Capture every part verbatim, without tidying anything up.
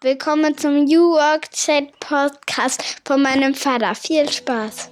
Willkommen zum New Work Chat Podcast von meinem Vater. Viel Spaß!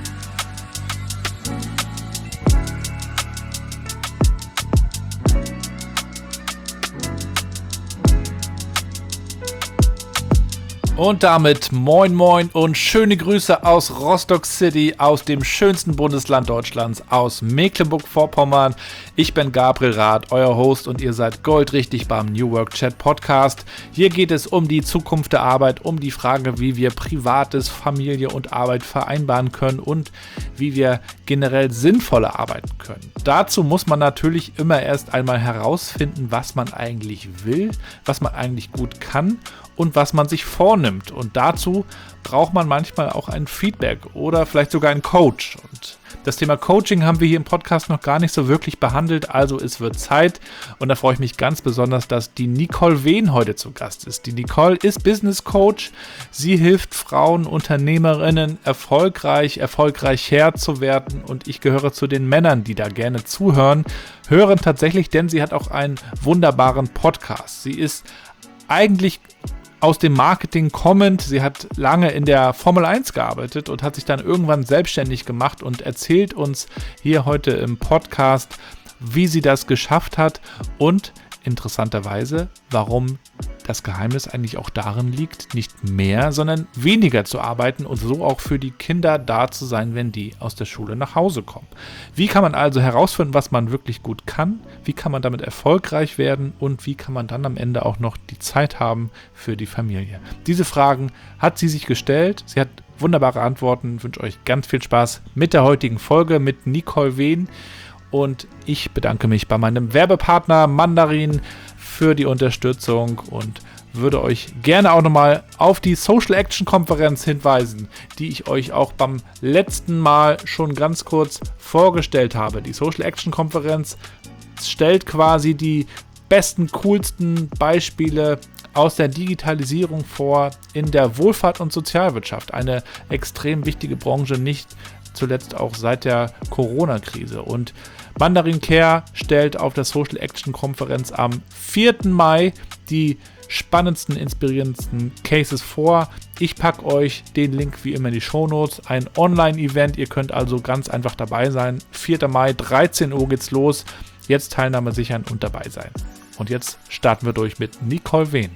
Und damit moin moin und schöne Grüße aus Rostock City, aus dem schönsten Bundesland Deutschlands, aus Mecklenburg-Vorpommern. Ich bin Gabriel Rath, euer Host, und ihr seid goldrichtig beim New Work Chat Podcast. Hier geht es um die Zukunft der Arbeit, um die Frage, wie wir Privates, Familie und Arbeit vereinbaren können und wie wir generell sinnvoller arbeiten können. Dazu muss man natürlich immer erst einmal herausfinden, was man eigentlich will, was man eigentlich gut kann und was man sich vornimmt. Und dazu braucht man manchmal auch ein Feedback oder vielleicht sogar einen Coach. Und das Thema Coaching haben wir hier im Podcast noch gar nicht so wirklich behandelt, also es wird Zeit. Und da freue ich mich ganz besonders, dass die Nicole Wehn heute zu Gast ist. Die Nicole ist Business Coach. Sie hilft Frauen, Unternehmerinnen, erfolgreich, erfolgreicher zu werden. Und ich gehöre zu den Männern, die da gerne zuhören. Hören tatsächlich, denn sie hat auch einen wunderbaren Podcast. Sie ist eigentlich aus dem Marketing kommend. Sie hat lange in der Formel eins gearbeitet und hat sich dann irgendwann selbstständig gemacht und erzählt uns hier heute im Podcast, wie sie das geschafft hat und interessanterweise, warum das Geheimnis eigentlich auch darin liegt, nicht mehr, sondern weniger zu arbeiten und so auch für die Kinder da zu sein, wenn die aus der Schule nach Hause kommen. Wie kann man also herausfinden, was man wirklich gut kann? Wie kann man damit erfolgreich werden? Und wie kann man dann am Ende auch noch die Zeit haben für die Familie? Diese Fragen hat sie sich gestellt. Sie hat wunderbare Antworten. Ich wünsche euch ganz viel Spaß mit der heutigen Folge mit Nicole Wehn. Und ich bedanke mich bei meinem Werbepartner Mandarin für die Unterstützung und würde euch gerne auch nochmal auf die Social Action Konferenz hinweisen, die ich euch auch beim letzten Mal schon ganz kurz vorgestellt habe. Die Social Action Konferenz stellt quasi die besten, coolsten Beispiele aus der Digitalisierung vor in der Wohlfahrt und Sozialwirtschaft. Eine extrem wichtige Branche, nicht zuletzt auch seit der Corona-Krise. Und Mandarin Care stellt auf der Social Action Konferenz am vierten Mai die spannendsten, inspirierendsten Cases vor. Ich packe euch den Link wie immer in die Shownotes. Ein Online-Event, ihr könnt also ganz einfach dabei sein. vierter Mai, dreizehn Uhr geht's los. Jetzt Teilnahme sichern und dabei sein. Und jetzt starten wir durch mit Nicole Wehn.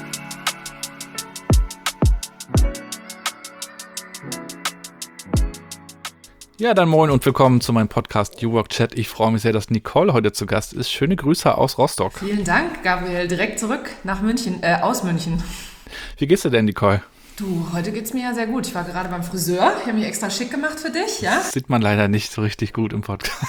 Ja, dann moin und willkommen zu meinem Podcast New Work Chat. Ich freue mich sehr, dass Nicole heute zu Gast ist. Schöne Grüße aus Rostock. Vielen Dank, Gabriel. Direkt zurück nach München, äh, aus München. Wie geht's dir denn, Nicole? Du, heute geht's mir ja sehr gut. Ich war gerade beim Friseur. Ich habe mich extra schick gemacht für dich, ja? Das sieht man leider nicht so richtig gut im Podcast.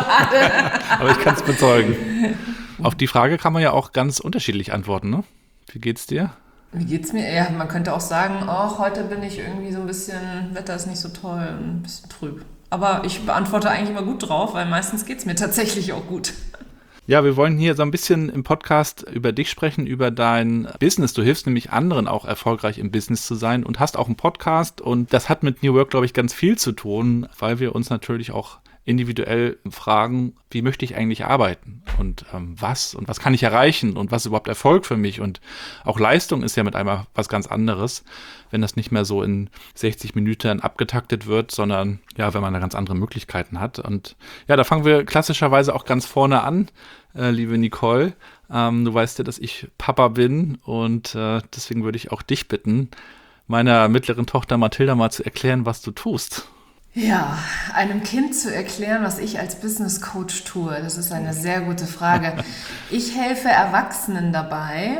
Aber ich kann es bezeugen. Auf die Frage kann man ja auch ganz unterschiedlich antworten, ne? Wie geht's dir? Wie geht's mir? Ja, man könnte auch sagen, oh, heute bin ich irgendwie so ein bisschen, Wetter ist nicht so toll, ein bisschen trüb. Aber ich beantworte eigentlich immer gut drauf, weil meistens geht es mir tatsächlich auch gut. Ja, wir wollen hier so ein bisschen im Podcast über dich sprechen, über dein Business. Du hilfst nämlich anderen auch erfolgreich im Business zu sein und hast auch einen Podcast. Und das hat mit New Work, glaube ich, ganz viel zu tun, weil wir uns natürlich auch individuell fragen, wie möchte ich eigentlich arbeiten und ähm, was und was kann ich erreichen und was ist überhaupt Erfolg für mich, und auch Leistung ist ja mit einmal was ganz anderes, wenn das nicht mehr so in sechzig Minuten abgetaktet wird, sondern ja, wenn man da ganz andere Möglichkeiten hat. Und ja, da fangen wir klassischerweise auch ganz vorne an, äh, liebe Nicole. Ähm, du weißt ja, dass ich Papa bin, und äh, deswegen würde ich auch dich bitten, meiner mittleren Tochter Mathilda mal zu erklären, was du tust. Ja, einem Kind zu erklären, was ich als Business Coach tue, das ist eine sehr gute Frage. Ich helfe Erwachsenen dabei,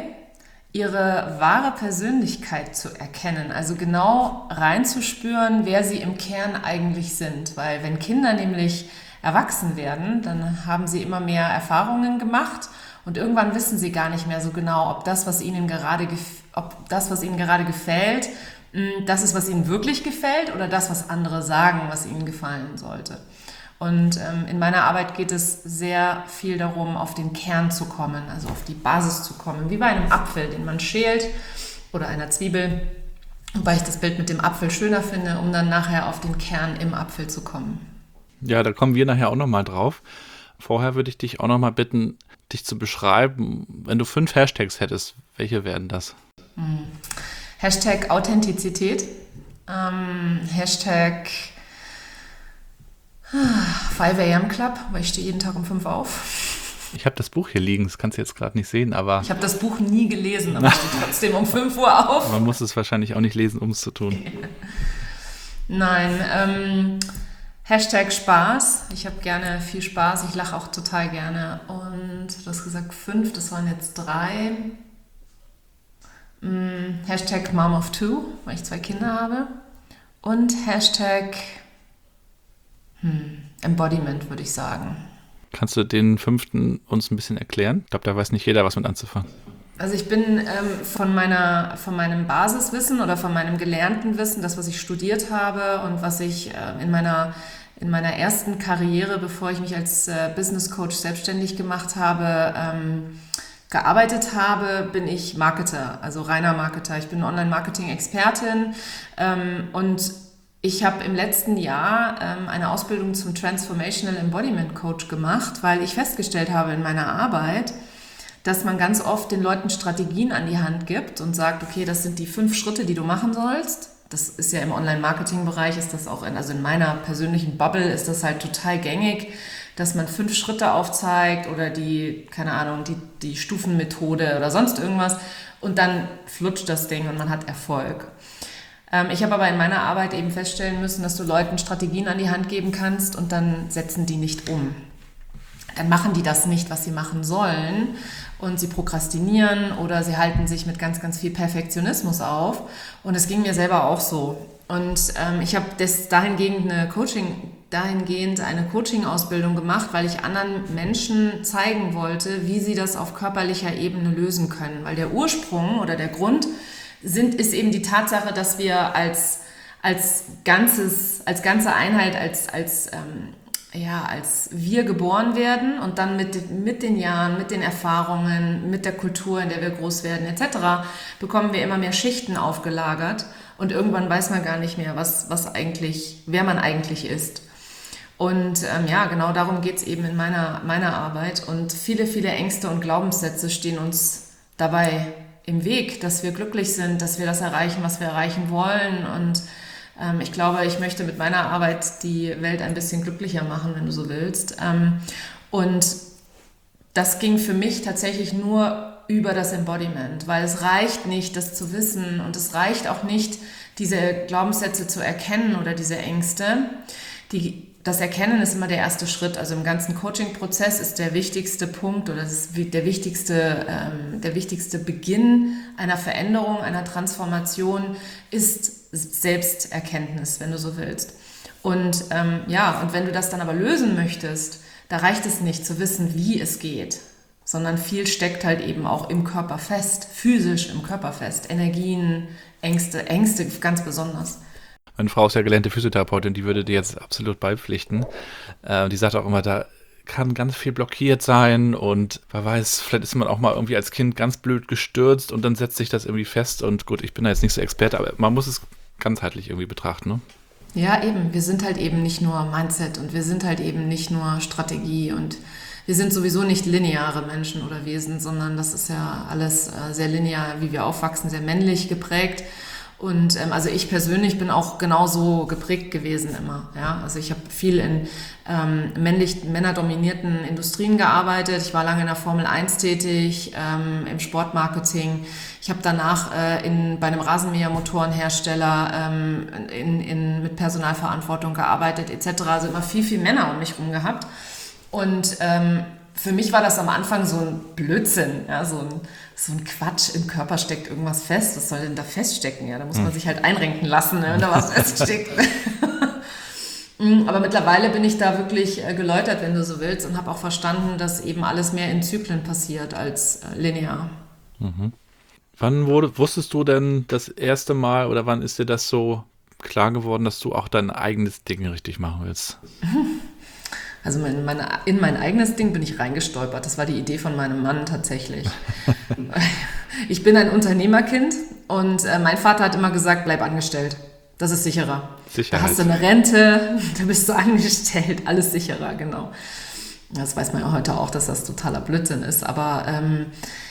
ihre wahre Persönlichkeit zu erkennen, also genau reinzuspüren, wer sie im Kern eigentlich sind. Weil wenn Kinder nämlich erwachsen werden, dann haben sie immer mehr Erfahrungen gemacht und irgendwann wissen sie gar nicht mehr so genau, ob das, was ihnen gerade, gef- ob das, was ihnen gerade gefällt, das ist, was ihnen wirklich gefällt, oder das, was andere sagen, was ihnen gefallen sollte. Und ähm, in meiner Arbeit geht es sehr viel darum, auf den Kern zu kommen, also auf die Basis zu kommen, wie bei einem Apfel, den man schält, oder einer Zwiebel, wobei ich das Bild mit dem Apfel schöner finde, um dann nachher auf den Kern im Apfel zu kommen. Ja, da kommen wir nachher auch nochmal drauf. Vorher würde ich dich auch nochmal bitten, dich zu beschreiben. Wenn du fünf Hashtags hättest, welche wären das? Hashtag Authentizität. Ähm, Hashtag five a.m. Club, weil ich stehe jeden Tag um fünf auf. Ich habe das Buch hier liegen, das kannst du jetzt gerade nicht sehen, aber... Ich habe das Buch nie gelesen, aber ich stehe trotzdem um fünf Uhr auf. Man muss es wahrscheinlich auch nicht lesen, um es zu tun. Nein, ähm, Hashtag Spaß. Ich habe gerne viel Spaß, ich lache auch total gerne. Und du hast gesagt fünf, das waren jetzt drei. Ähm, Hashtag Mom of Two, weil ich zwei Kinder habe. Und Hashtag hm, Embodiment, würde ich sagen. Kannst du den fünften uns ein bisschen erklären? Ich glaube, da weiß nicht jeder, was mit anzufangen. Also ich bin ähm, von, meiner, von meinem Basiswissen oder von meinem gelernten Wissen, das, was ich studiert habe und was ich äh, in, meiner, in meiner ersten Karriere, bevor ich mich als äh, Business Coach selbstständig gemacht habe, ähm, gearbeitet habe, bin ich Marketer, also reiner Marketer. Ich bin Online-Marketing-Expertin ähm, und ich habe im letzten Jahr ähm, eine Ausbildung zum Transformational Embodiment Coach gemacht, weil ich festgestellt habe in meiner Arbeit, dass man ganz oft den Leuten Strategien an die Hand gibt und sagt, okay, das sind die fünf Schritte, die du machen sollst. Das ist ja im Online-Marketing-Bereich, ist das auch, in, also in meiner persönlichen Bubble ist das halt total gängig, dass man fünf Schritte aufzeigt oder die, keine Ahnung, die, die Stufenmethode oder sonst irgendwas und dann flutscht das Ding und man hat Erfolg. Ähm, ich habe aber in meiner Arbeit eben feststellen müssen, dass du Leuten Strategien an die Hand geben kannst und dann setzen die nicht um. Dann machen die das nicht, was sie machen sollen und sie prokrastinieren oder sie halten sich mit ganz, ganz viel Perfektionismus auf und es ging mir selber auch so. Und ähm, ich habe das dahingehend eine Coaching, dahingehend eine Coaching-Ausbildung gemacht, weil ich anderen Menschen zeigen wollte, wie sie das auf körperlicher Ebene lösen können. Weil der Ursprung oder der Grund sind, ist eben die Tatsache, dass wir als, als, ganzes, als ganze Einheit, als, als ähm, ja, als wir geboren werden und dann mit, mit den Jahren, mit den Erfahrungen, mit der Kultur, in der wir groß werden et cetera, bekommen wir immer mehr Schichten aufgelagert und irgendwann weiß man gar nicht mehr, was, was eigentlich, wer man eigentlich ist. Und ähm, ja, genau darum geht es eben in meiner, meiner Arbeit und viele, viele Ängste und Glaubenssätze stehen uns dabei im Weg, dass wir glücklich sind, dass wir das erreichen, was wir erreichen wollen und ich glaube, ich möchte mit meiner Arbeit die Welt ein bisschen glücklicher machen, wenn du so willst. Und das ging für mich tatsächlich nur über das Embodiment, weil es reicht nicht, das zu wissen und es reicht auch nicht, diese Glaubenssätze zu erkennen oder diese Ängste. Die, das Erkennen ist immer der erste Schritt. Also im ganzen Coaching-Prozess ist der wichtigste Punkt oder das ist der wichtigste, ähm, der wichtigste Beginn einer Veränderung, einer Transformation ist Selbsterkenntnis, wenn du so willst. Und ähm, ja, und wenn du das dann aber lösen möchtest, da reicht es nicht zu wissen, wie es geht, sondern viel steckt halt eben auch im Körper fest, physisch im Körper fest. Energien, Ängste, Ängste ganz besonders. Meine Frau ist ja gelernte Physiotherapeutin, die würde dir jetzt absolut beipflichten. Äh, die sagt auch immer, da kann ganz viel blockiert sein und wer weiß, vielleicht ist man auch mal irgendwie als Kind ganz blöd gestürzt und dann setzt sich das irgendwie fest und gut, ich bin da jetzt nicht so Experte, aber man muss es ganzheitlich irgendwie betrachten, ne? Ja, eben. Wir sind halt eben nicht nur Mindset und wir sind halt eben nicht nur Strategie und wir sind sowieso nicht lineare Menschen oder Wesen, sondern das ist ja alles äh, sehr linear, wie wir aufwachsen, sehr männlich geprägt. Und ähm, also ich persönlich bin auch genauso geprägt gewesen immer. Ja? Also ich habe viel in ähm, männlich, männerdominierten Industrien gearbeitet. Ich war lange in der Formel eins tätig, ähm, im Sportmarketing. Ich habe danach äh, in, bei einem Rasenmähermotorenhersteller ähm, in, in, mit Personalverantwortung gearbeitet et cetera. Also immer viel, viel Männer um mich rum gehabt. Und ähm, für mich war das am Anfang so ein Blödsinn, ja, so ein so ein Quatsch, im Körper steckt irgendwas fest, was soll denn da feststecken? Ja, da muss man sich halt einrenken lassen, ne, wenn da was feststeckt. Aber mittlerweile bin ich da wirklich geläutert, wenn du so willst, und habe auch verstanden, dass eben alles mehr in Zyklen passiert als linear. Mhm. Wann wurde, wusstest du denn das erste Mal oder wann ist dir das so klar geworden, dass du auch dein eigenes Ding richtig machen willst? Also in, meine, in mein eigenes Ding bin ich reingestolpert. Das war die Idee von meinem Mann tatsächlich. Ich bin ein Unternehmerkind und äh, mein Vater hat immer gesagt, bleib angestellt. Das ist sicherer. Sicherheit. Da hast du eine Rente, da bist du angestellt, alles sicherer, genau. Das weiß man ja heute auch, dass das totaler Blödsinn ist. Aber ähm,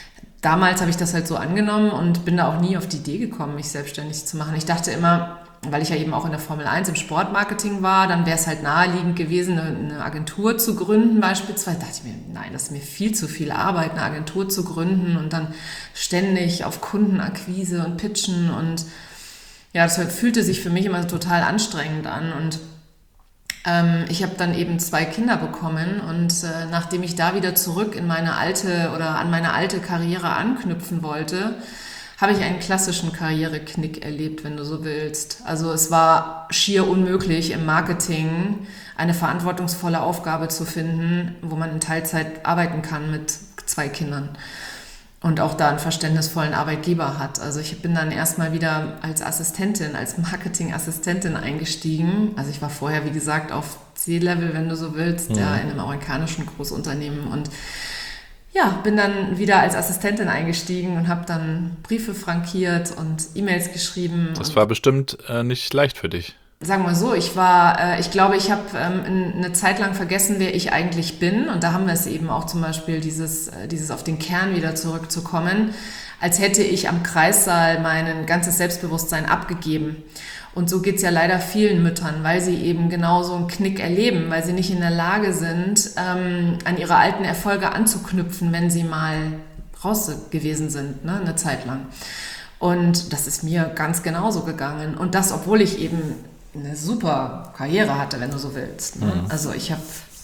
damals habe ich das halt so angenommen und bin da auch nie auf die Idee gekommen, mich selbstständig zu machen. Ich dachte immer, weil ich ja eben auch in der Formel eins im Sportmarketing war, dann wäre es halt naheliegend gewesen, eine, eine Agentur zu gründen beispielsweise. Da dachte ich mir, nein, das ist mir viel zu viel Arbeit, eine Agentur zu gründen und dann ständig auf Kundenakquise und Pitchen und ja, das fühlte sich für mich immer total anstrengend an und ähm, ich habe dann eben zwei Kinder bekommen und äh, nachdem ich da wieder zurück in meine alte oder an meine alte Karriere anknüpfen wollte, habe ich einen klassischen Karriereknick erlebt, wenn du so willst. Also es war schier unmöglich, im Marketing eine verantwortungsvolle Aufgabe zu finden, wo man in Teilzeit arbeiten kann mit zwei Kindern und auch da einen verständnisvollen Arbeitgeber hat. Also ich bin dann erstmal wieder als Assistentin, als Marketingassistentin eingestiegen. Also ich war vorher, wie gesagt, auf C-Level, wenn du so willst, mhm. ja, in einem amerikanischen Großunternehmen und ja, bin dann wieder als Assistentin eingestiegen und habe dann Briefe frankiert und E-Mails geschrieben. Das war bestimmt äh, nicht leicht für dich. Sagen wir so, ich war, äh, ich glaube, ich habe ähm, eine Zeit lang vergessen, wer ich eigentlich bin. Und da haben wir es eben auch zum Beispiel, dieses, äh, dieses auf den Kern wieder zurückzukommen, als hätte ich am Kreissaal mein ganzes Selbstbewusstsein abgegeben. Und so geht's ja leider vielen Müttern, weil sie eben genau so einen Knick erleben, weil sie nicht in der Lage sind, ähm, an ihre alten Erfolge anzuknüpfen, wenn sie mal raus gewesen sind, ne, eine Zeit lang. Und das ist mir ganz genauso gegangen. Und das, obwohl ich eben eine super Karriere hatte, wenn du so willst. Ne? Mhm. Also ich habe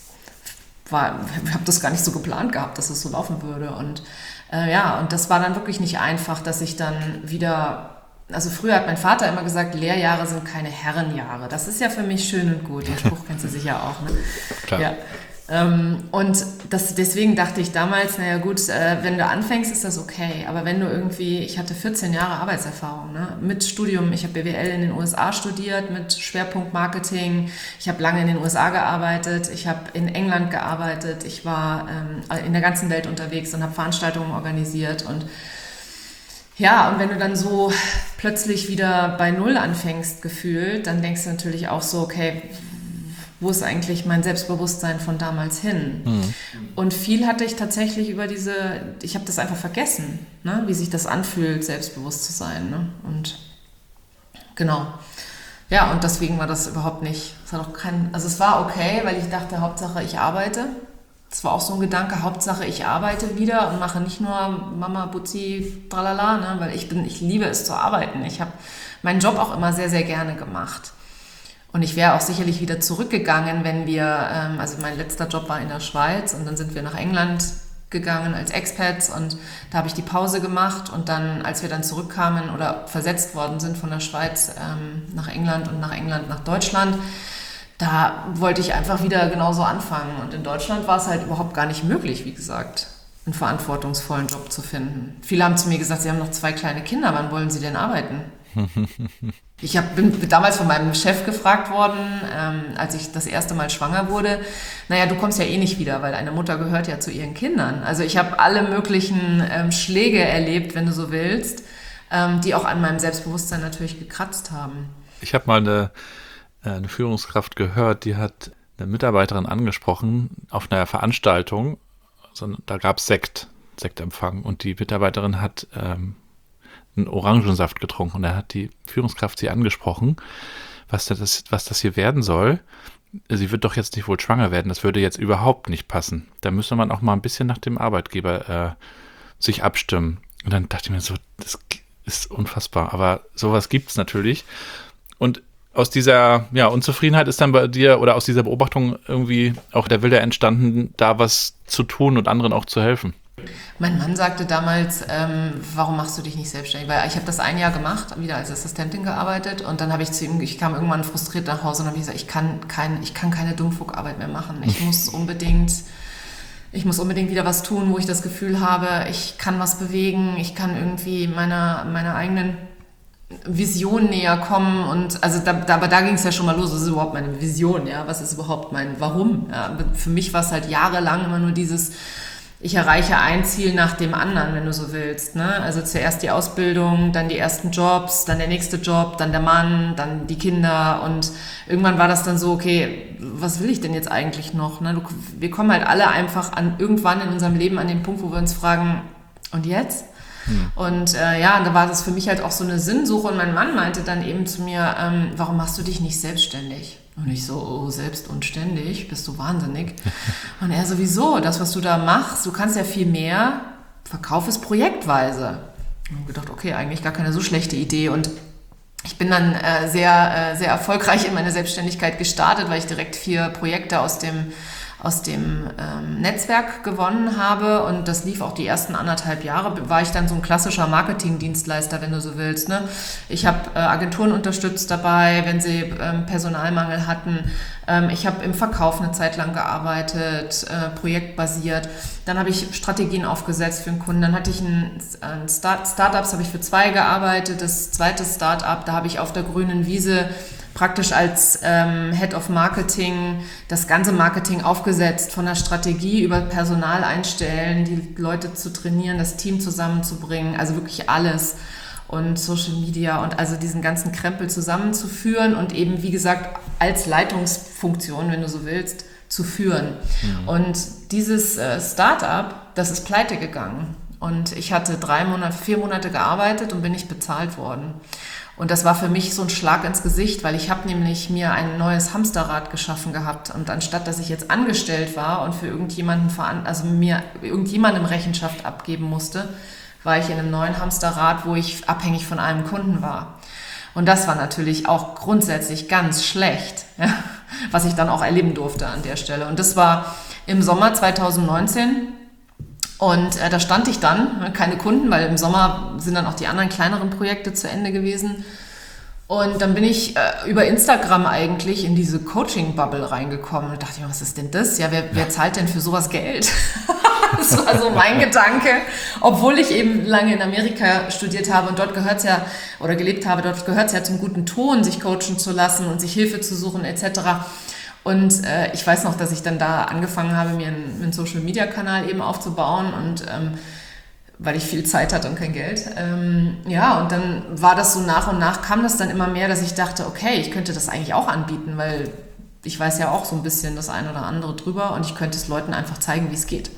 hab das gar nicht so geplant gehabt, dass es so laufen würde. Und äh, ja, und das war dann wirklich nicht einfach, dass ich dann wieder... Also früher hat mein Vater immer gesagt, Lehrjahre sind keine Herrenjahre. Das ist ja für mich schön und gut. Den Spruch kennst du sicher auch, ne? Klar. Ja. Ähm, und das, deswegen dachte ich damals, naja gut, äh, wenn du anfängst, ist das okay. Aber wenn du irgendwie, ich hatte vierzehn Jahre Arbeitserfahrung, ne? Mit Studium, ich habe B W L in den U S A studiert mit Schwerpunkt Marketing. Ich habe lange in den U S A gearbeitet, ich habe in England gearbeitet, ich war ähm, in der ganzen Welt unterwegs und habe Veranstaltungen organisiert und ja, und wenn du dann so plötzlich wieder bei Null anfängst, gefühlt, dann denkst du natürlich auch so, okay, wo ist eigentlich mein Selbstbewusstsein von damals hin? Mhm. Und viel hatte ich tatsächlich über diese, ich habe das einfach vergessen, ne, wie sich das anfühlt, selbstbewusst zu sein. Ne? Und genau. Ja, und deswegen war das überhaupt nicht, es hat auch kein, also es war okay, weil ich dachte, Hauptsache ich arbeite. Das war auch so ein Gedanke, Hauptsache ich arbeite wieder und mache nicht nur Mama, Butzi, tralala, ne, weil ich bin, ich liebe es zu arbeiten. Ich habe meinen Job auch immer sehr, sehr gerne gemacht. Und ich wäre auch sicherlich wieder zurückgegangen, wenn wir, ähm, also mein letzter Job war in der Schweiz und dann sind wir nach England gegangen als Expats und da habe ich die Pause gemacht und dann, als wir dann zurückkamen oder versetzt worden sind von der Schweiz ähm, nach England und nach England nach Deutschland, da wollte ich einfach wieder genauso anfangen. Und in Deutschland war es halt überhaupt gar nicht möglich, wie gesagt, einen verantwortungsvollen Job zu finden. Viele haben zu mir gesagt, sie haben noch zwei kleine Kinder, wann wollen sie denn arbeiten? Ich hab, bin damals von meinem Chef gefragt worden, ähm, als ich das erste Mal schwanger wurde, naja, du kommst ja eh nicht wieder, weil eine Mutter gehört ja zu ihren Kindern. Also ich habe alle möglichen ähm, Schläge erlebt, wenn du so willst, ähm, die auch an meinem Selbstbewusstsein natürlich gekratzt haben. Ich habe mal eine eine Führungskraft gehört, die hat eine Mitarbeiterin angesprochen auf einer Veranstaltung, also da gab es Sekt, Sektempfang und die Mitarbeiterin hat ähm, einen Orangensaft getrunken und da hat die Führungskraft sie angesprochen, was das, was das hier werden soll. Sie wird doch jetzt nicht wohl schwanger werden, das würde jetzt überhaupt nicht passen. Da müsste man auch mal ein bisschen nach dem Arbeitgeber äh, sich abstimmen. Und dann dachte ich mir so, das ist unfassbar, aber sowas gibt es natürlich. Und aus dieser ja, Unzufriedenheit ist dann bei dir oder aus dieser Beobachtung irgendwie auch der Wille entstanden, da was zu tun und anderen auch zu helfen? Mein Mann sagte damals, ähm, warum machst du dich nicht selbstständig? Weil ich habe das ein Jahr gemacht, wieder als Assistentin gearbeitet und dann habe ich zu ihm, ich kam irgendwann frustriert nach Hause und habe gesagt, ich kann, kein, ich kann keine Dummfuckarbeit mehr machen. Ich muss unbedingt, ich muss unbedingt wieder was tun, wo ich das Gefühl habe, ich kann was bewegen, ich kann irgendwie meiner, meiner eigenen Vision näher kommen und also da, da, aber da ging es ja schon mal los, was ist überhaupt meine Vision, ja, was ist überhaupt mein Warum, ja? Für mich war es halt jahrelang immer nur dieses, ich erreiche ein Ziel nach dem anderen, wenn du so willst, ne? Also zuerst die Ausbildung, dann die ersten Jobs, dann der nächste Job, dann der Mann, dann die Kinder und irgendwann war das dann so, okay, was will ich denn jetzt eigentlich noch, ne? Wir kommen halt alle einfach an irgendwann in unserem Leben an den Punkt, wo wir uns fragen, und jetzt? Hm. Und äh, ja, da war das für mich halt auch so eine Sinnsuche. Und mein Mann meinte dann eben zu mir, ähm, warum machst du dich nicht selbstständig? Und ich so, oh, selbst und ständig, bist du wahnsinnig. Und er sowieso, das, was du da machst, du kannst ja viel mehr, verkauf es projektweise. Und ich gedacht, okay, eigentlich gar keine so schlechte Idee. Und ich bin dann äh, sehr, äh, sehr erfolgreich in meine Selbstständigkeit gestartet, weil ich direkt vier Projekte aus dem aus dem ähm, Netzwerk gewonnen habe, und das lief auch die ersten anderthalb Jahre, war ich dann so ein klassischer Marketingdienstleister, wenn du so willst. Ne? Ich habe äh, Agenturen unterstützt dabei, wenn sie ähm, Personalmangel hatten. Ähm, ich habe im Verkauf eine Zeit lang gearbeitet, äh, projektbasiert. Dann habe ich Strategien aufgesetzt für einen Kunden. Dann hatte ich ein, ein Start, Startups, habe ich für zwei gearbeitet. Das zweite Startup, da habe ich auf der grünen Wiese praktisch als ähm, Head of Marketing das ganze Marketing aufgesetzt, von der Strategie über Personal einstellen, die Leute zu trainieren, das Team zusammenzubringen, also wirklich alles, und Social Media und also diesen ganzen Krempel zusammenzuführen und eben, wie gesagt, als Leitungsfunktion, wenn du so willst, zu führen. Mhm. Und dieses äh, Startup, das ist pleite gegangen, und ich hatte drei Monate, vier Monate gearbeitet und bin nicht bezahlt worden. Und das war für mich so ein Schlag ins Gesicht, weil ich habe nämlich mir ein neues Hamsterrad geschaffen gehabt. Und anstatt, dass ich jetzt angestellt war und für irgendjemanden, also mir irgendjemandem Rechenschaft abgeben musste, war ich in einem neuen Hamsterrad, wo ich abhängig von einem Kunden war. Und das war natürlich auch grundsätzlich ganz schlecht, ja, was ich dann auch erleben durfte an der Stelle. Und das war im Sommer zwanzig neunzehn. Und äh, da stand ich dann, keine Kunden, weil im Sommer sind dann auch die anderen kleineren Projekte zu Ende gewesen. Und dann bin ich äh, über Instagram eigentlich in diese Coaching-Bubble reingekommen. Und dachte ich mir, was ist denn das? Ja, wer, wer zahlt denn für sowas Geld? Das war so mein Gedanke. Obwohl ich eben lange in Amerika studiert habe und dort gehört es ja, oder gelebt habe, dort gehört es ja zum guten Ton, sich coachen zu lassen und sich Hilfe zu suchen et cetera. Und äh, ich weiß noch, dass ich dann da angefangen habe, mir einen, einen Social-Media-Kanal eben aufzubauen, und ähm, weil ich viel Zeit hatte und kein Geld. Ähm, ja, und dann war das so nach und nach, kam das dann immer mehr, dass ich dachte, okay, ich könnte das eigentlich auch anbieten, weil ich weiß ja auch so ein bisschen das eine oder andere drüber, und ich könnte es Leuten einfach zeigen, wie es geht.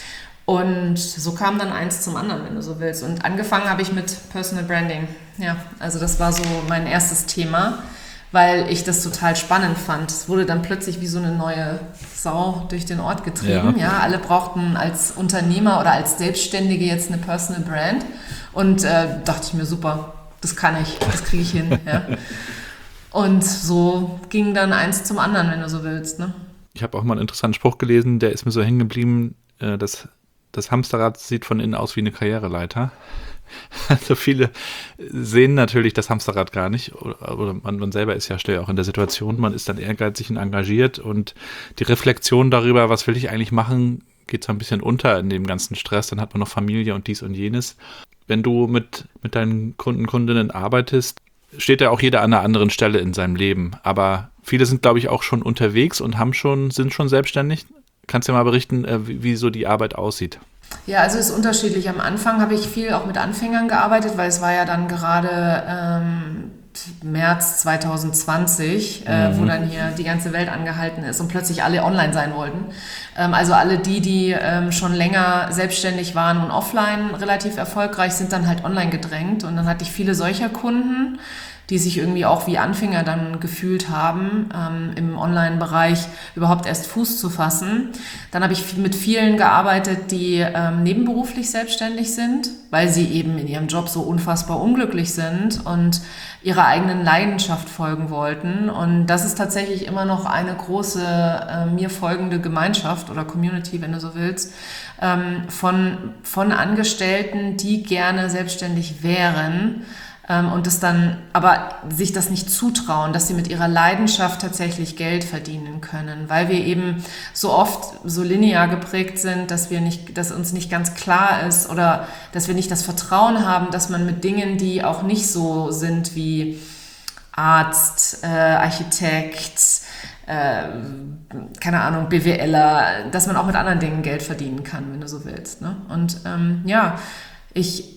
Und so kam dann eins zum anderen, wenn du so willst. Und angefangen habe ich mit Personal Branding. Ja, also das war so mein erstes Thema, weil ich das total spannend fand. Es wurde dann plötzlich wie so eine neue Sau durch den Ort getrieben. Ja, ja, alle brauchten als Unternehmer oder als Selbstständige jetzt eine Personal Brand. Und äh, dachte ich mir, super, das kann ich, das kriege ich hin. Ja. Und so ging dann eins zum anderen, wenn du so willst. Ne? Ich habe auch mal einen interessanten Spruch gelesen, der ist mir so hängen geblieben, äh, dass das Hamsterrad sieht von innen aus wie eine Karriereleiter. Also viele sehen natürlich das Hamsterrad gar nicht, oder, oder man, man selber ist ja schnell auch in der Situation, man ist dann ehrgeizig und engagiert, und die Reflexion darüber, was will ich eigentlich machen, geht so ein bisschen unter in dem ganzen Stress. Dann hat man noch Familie und dies und jenes. Wenn du mit, mit deinen Kunden, Kundinnen arbeitest, steht ja auch jeder an einer anderen Stelle in seinem Leben, aber viele sind, glaube ich, auch schon unterwegs und haben schon, sind schon selbstständig. Kannst du ja mal berichten, wie, wie so die Arbeit aussieht? Ja, also es ist unterschiedlich. Am Anfang habe ich viel auch mit Anfängern gearbeitet, weil es war ja dann gerade ähm, März zwanzig zwanzig, mhm. äh, wo dann hier die ganze Welt angehalten ist und plötzlich alle online sein wollten. Ähm, also alle die, die ähm, schon länger selbstständig waren und offline relativ erfolgreich, sind dann halt online gedrängt. Und dann hatte ich viele solcher Kunden, die sich irgendwie auch wie Anfänger dann gefühlt haben, ähm, im Online-Bereich überhaupt erst Fuß zu fassen. Dann habe ich mit vielen gearbeitet, die ähm, nebenberuflich selbstständig sind, weil sie eben in ihrem Job so unfassbar unglücklich sind und ihrer eigenen Leidenschaft folgen wollten. Und das ist tatsächlich immer noch eine große, äh, mir folgende Gemeinschaft oder Community, wenn du so willst, ähm, von, von Angestellten, die gerne selbstständig wären, und das dann, aber sich das nicht zutrauen, dass sie mit ihrer Leidenschaft tatsächlich Geld verdienen können, weil wir eben so oft so linear geprägt sind, dass wir nicht, dass uns nicht ganz klar ist oder dass wir nicht das Vertrauen haben, dass man mit Dingen, die auch nicht so sind wie Arzt, äh, Architekt, äh, keine Ahnung, BWLer, dass man auch mit anderen Dingen Geld verdienen kann, wenn du so willst. Ne? Und ähm, ja, ich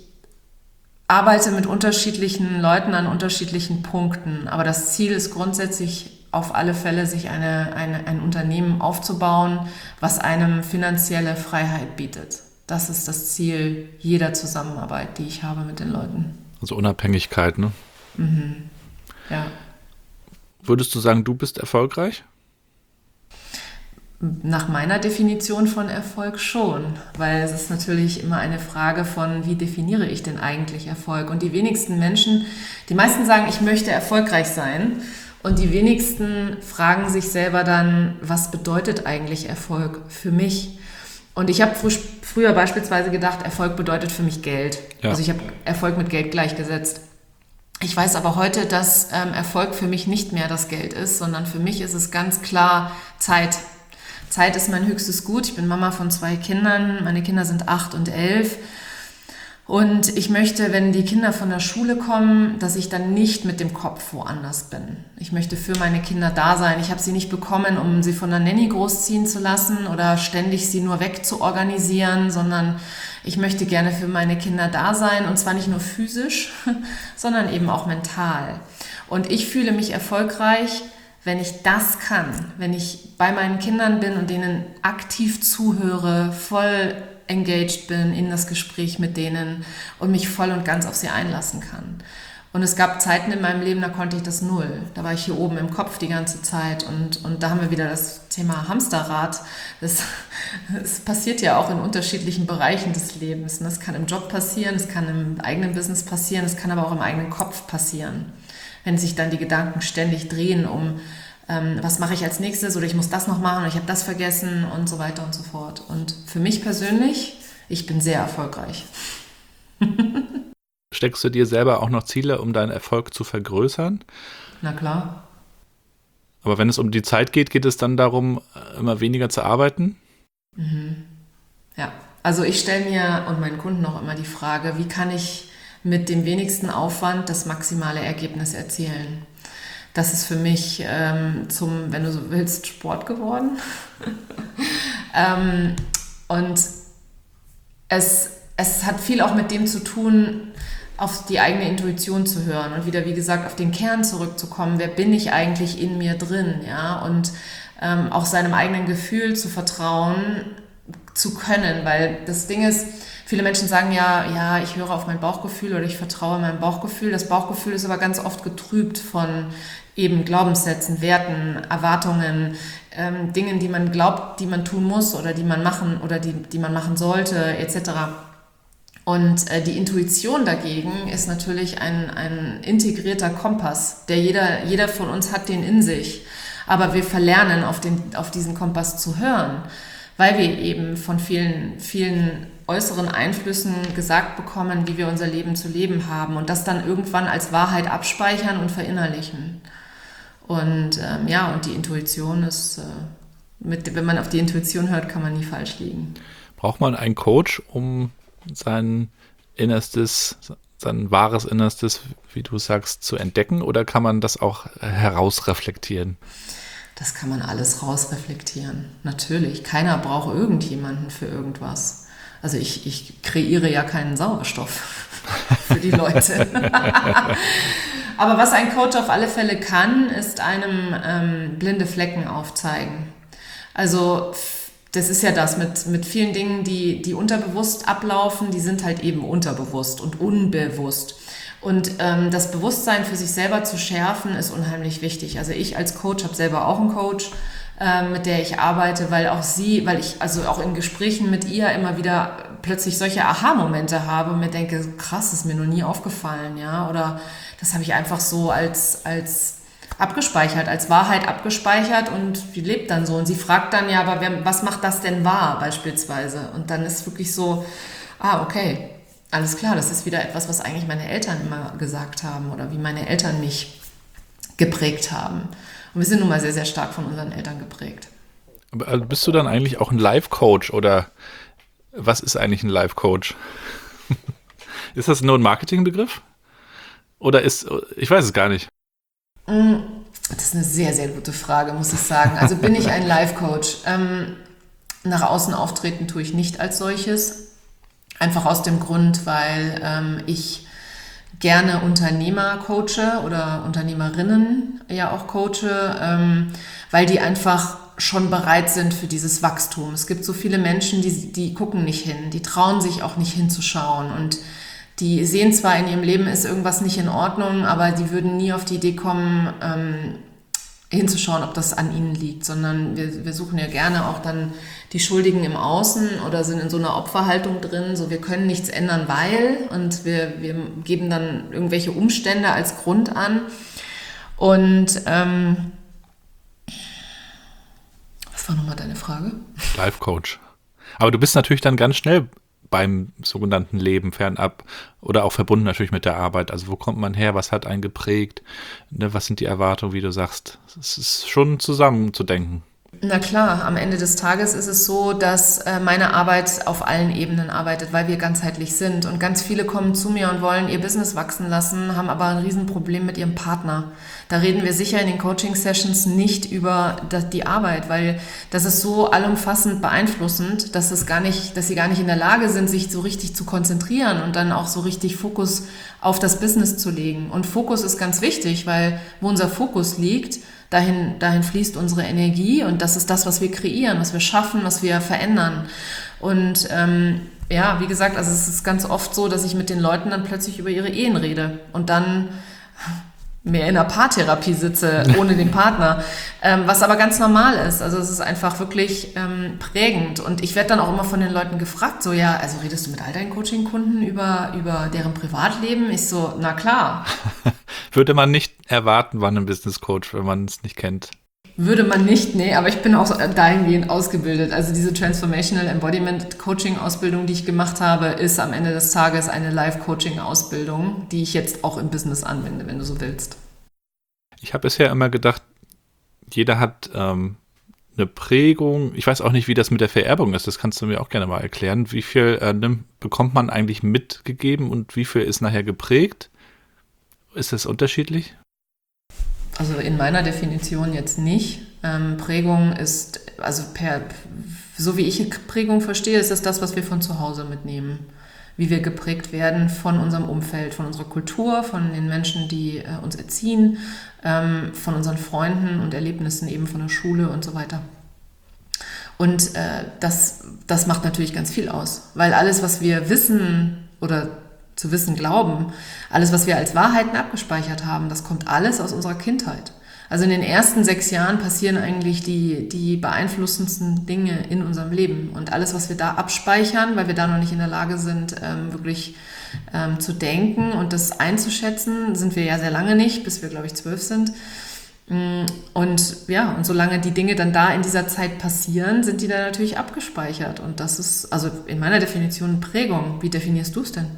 arbeite mit unterschiedlichen Leuten an unterschiedlichen Punkten, aber das Ziel ist grundsätzlich auf alle Fälle, sich eine, eine, ein Unternehmen aufzubauen, was einem finanzielle Freiheit bietet. das ist das Ziel jeder Zusammenarbeit, die ich habe mit den Leuten. Also Unabhängigkeit, ne? Mhm. Ja. Würdest du sagen, du bist erfolgreich? Nach meiner Definition von Erfolg schon, weil es ist natürlich immer eine Frage von, wie definiere ich denn eigentlich Erfolg? Und die wenigsten Menschen, die meisten sagen, ich möchte erfolgreich sein, und die wenigsten fragen sich selber dann, was bedeutet eigentlich Erfolg für mich? Und ich habe fr- früher beispielsweise gedacht, Erfolg bedeutet für mich Geld. Ja. Also ich habe Erfolg mit Geld gleichgesetzt. Ich weiß aber heute, dass ähm, Erfolg für mich nicht mehr das Geld ist, sondern für mich ist es ganz klar Zeit. Zeit ist mein höchstes Gut. Ich bin Mama von zwei Kindern. Meine Kinder sind acht und elf. Und ich möchte, wenn die Kinder von der Schule kommen, dass ich dann nicht mit dem Kopf woanders bin. Ich möchte für meine Kinder da sein. Ich habe sie nicht bekommen, um sie von der Nanny großziehen zu lassen oder ständig sie nur wegzuorganisieren, sondern ich möchte gerne für meine Kinder da sein, und zwar nicht nur physisch, sondern eben auch mental. Und ich fühle mich erfolgreich, wenn ich das kann, wenn ich bei meinen Kindern bin und denen aktiv zuhöre, voll engaged bin in das Gespräch mit denen und mich voll und ganz auf sie einlassen kann. Und es gab Zeiten in meinem Leben, da konnte ich das null. Da war ich hier oben im Kopf die ganze Zeit, und, und da haben wir wieder das Thema Hamsterrad. Das, das passiert ja auch in unterschiedlichen Bereichen des Lebens. Das kann im Job passieren, es kann im eigenen Business passieren, es kann aber auch im eigenen Kopf passieren. Wenn sich dann die Gedanken ständig drehen um, ähm, was mache ich als nächstes, oder ich muss das noch machen oder ich habe das vergessen und so weiter und so fort. Und für mich persönlich, ich bin sehr erfolgreich. Steckst du dir selber auch noch Ziele, um deinen Erfolg zu vergrößern? Na klar. Aber wenn es um die Zeit geht, geht es dann darum, immer weniger zu arbeiten? Mhm. Ja, also ich stelle mir und meinen Kunden auch immer die Frage, wie kann ich mit dem wenigsten Aufwand das maximale Ergebnis erzielen? Das ist für mich ähm, zum, wenn du so willst, Sport geworden. ähm, und es, es hat viel auch mit dem zu tun, auf die eigene Intuition zu hören und wieder, wie gesagt, auf den Kern zurückzukommen. Wer bin ich eigentlich in mir drin? Ja? Und ähm, auch seinem eigenen Gefühl zu vertrauen zu können, weil das Ding ist, viele Menschen sagen ja, ja, ich höre auf mein Bauchgefühl oder ich vertraue meinem Bauchgefühl. Das Bauchgefühl ist aber ganz oft getrübt von eben Glaubenssätzen, Werten, Erwartungen, ähm, Dingen, die man glaubt, die man tun muss oder die man machen oder die, die man machen sollte, et cetera. Und äh, die Intuition dagegen ist natürlich ein, ein integrierter Kompass, der jeder, jeder von uns hat den in sich. Aber wir verlernen, auf, den, auf diesen Kompass zu hören, weil wir eben von vielen, vielen äußeren Einflüssen gesagt bekommen, wie wir unser Leben zu leben haben und das dann irgendwann als Wahrheit abspeichern und verinnerlichen. Und ähm, ja, und die Intuition ist, äh, mit, wenn man auf die Intuition hört, kann man nie falsch liegen. Braucht man einen Coach, um sein Innerstes, sein wahres Innerstes, wie du sagst, zu entdecken, oder kann man das auch herausreflektieren? Das kann man alles rausreflektieren. Natürlich, keiner braucht irgendjemanden für irgendwas. Also ich, ich kreiere ja keinen Sauerstoff für die Leute. Aber was ein Coach auf alle Fälle kann, ist einem ähm, blinde Flecken aufzeigen. Also das ist ja das mit, mit vielen Dingen, die, die unterbewusst ablaufen, die sind halt eben unterbewusst und unbewusst. Und ähm, das Bewusstsein für sich selber zu schärfen, ist unheimlich wichtig. Also ich als Coach habe selber auch einen Coach, äh, mit der ich arbeite, weil auch sie, weil ich also auch in Gesprächen mit ihr immer wieder plötzlich solche Aha-Momente habe und mir denke, krass, das ist mir noch nie aufgefallen, ja, oder das habe ich einfach so als, als abgespeichert, als Wahrheit abgespeichert und die lebt dann so. Und sie fragt dann, ja, aber wer, was macht das denn wahr beispielsweise? Und dann ist wirklich so, ah, okay, alles klar, das ist wieder etwas, was eigentlich meine Eltern immer gesagt haben oder wie meine Eltern mich geprägt haben. Und wir sind nun mal sehr, sehr stark von unseren Eltern geprägt. Aber also bist du dann eigentlich auch ein Life-Coach oder was ist eigentlich ein Life-Coach? Ist das nur ein Marketingbegriff? Oder ist, ich weiß es gar nicht. Das ist eine sehr, sehr gute Frage, muss ich sagen. Also bin ich ein Life-Coach? Ähm, nach außen auftreten tue ich nicht als solches. Einfach aus dem Grund, weil ähm, ich gerne Unternehmer coache oder Unternehmerinnen ja auch coache, ähm, weil die einfach schon bereit sind für dieses Wachstum. Es gibt so viele Menschen, die, die gucken nicht hin, die trauen sich auch nicht hinzuschauen und die sehen zwar, in ihrem Leben ist irgendwas nicht in Ordnung, aber die würden nie auf die Idee kommen, ähm, hinzuschauen, ob das an ihnen liegt, sondern wir, wir suchen ja gerne auch dann die Schuldigen im Außen oder sind in so einer Opferhaltung drin, so wir können nichts ändern, weil, und wir, wir geben dann irgendwelche Umstände als Grund an. Und ähm, was war nochmal deine Frage? Life Coach. Aber du bist natürlich dann ganz schnell beim sogenannten Leben fernab oder auch verbunden natürlich mit der Arbeit. Also wo kommt man her, was hat einen geprägt, ne, was sind die Erwartungen, wie du sagst. Es ist schon zusammenzudenken. Na klar, am Ende des Tages ist es so, dass äh, meine Arbeit auf allen Ebenen arbeitet, weil wir ganzheitlich sind. Und ganz viele kommen zu mir und wollen ihr Business wachsen lassen, haben aber ein Riesenproblem mit ihrem Partner. Da reden wir sicher in den Coaching-Sessions nicht über die Arbeit, weil das ist so allumfassend beeinflussend, dass es gar nicht, dass sie gar nicht in der Lage sind, sich so richtig zu konzentrieren und dann auch so richtig Fokus auf das Business zu legen. Und Fokus ist ganz wichtig, weil wo unser Fokus liegt, dahin, dahin fließt unsere Energie und das ist das, was wir kreieren, was wir schaffen, was wir verändern. Und ähm, ja, wie gesagt, also es ist ganz oft so, dass ich mit den Leuten dann plötzlich über ihre Ehen rede und dann mehr in einer Paartherapie sitze, ohne den Partner, ähm, was aber ganz normal ist. Also es ist einfach wirklich ähm, prägend. Und ich werde dann auch immer von den Leuten gefragt, so ja, also redest du mit all deinen Coaching-Kunden über, über deren Privatleben? Ich so, na klar. Würde man nicht erwarten, wann ein Business Coach, wenn man es nicht kennt. Würde man nicht, nee, aber ich bin auch dahingehend ausgebildet. Also diese Transformational Embodiment Coaching Ausbildung, die ich gemacht habe, ist am Ende des Tages eine Live-Coaching-Ausbildung, die ich jetzt auch im Business anwende, wenn du so willst. Ich habe bisher immer gedacht, jeder hat ähm, eine Prägung. Ich weiß auch nicht, wie das mit der Vererbung ist. Das kannst du mir auch gerne mal erklären. Wie viel äh, nimmt, bekommt man eigentlich mitgegeben und wie viel ist nachher geprägt? Ist das unterschiedlich? Also in meiner Definition jetzt nicht. Ähm, Prägung ist, also per, so wie ich Prägung verstehe, ist es das, was wir von zu Hause mitnehmen. Wie wir geprägt werden von unserem Umfeld, von unserer Kultur, von den Menschen, die äh, uns erziehen, ähm, von unseren Freunden und Erlebnissen eben von der Schule und so weiter. Und äh, das, das macht natürlich ganz viel aus, weil alles, was wir wissen oder zu wissen glauben, alles, was wir als Wahrheiten abgespeichert haben, das kommt alles aus unserer Kindheit. Also in den ersten sechs Jahren passieren eigentlich die, die beeinflussendsten Dinge in unserem Leben. Und alles, was wir da abspeichern, weil wir da noch nicht in der Lage sind, ähm, wirklich ähm, zu denken und das einzuschätzen, sind wir ja sehr lange nicht, bis wir, glaube ich, zwölf sind. Und ja, und solange die Dinge dann da in dieser Zeit passieren, sind die dann natürlich abgespeichert. Und das ist, also in meiner Definition, Prägung. Wie definierst du es denn?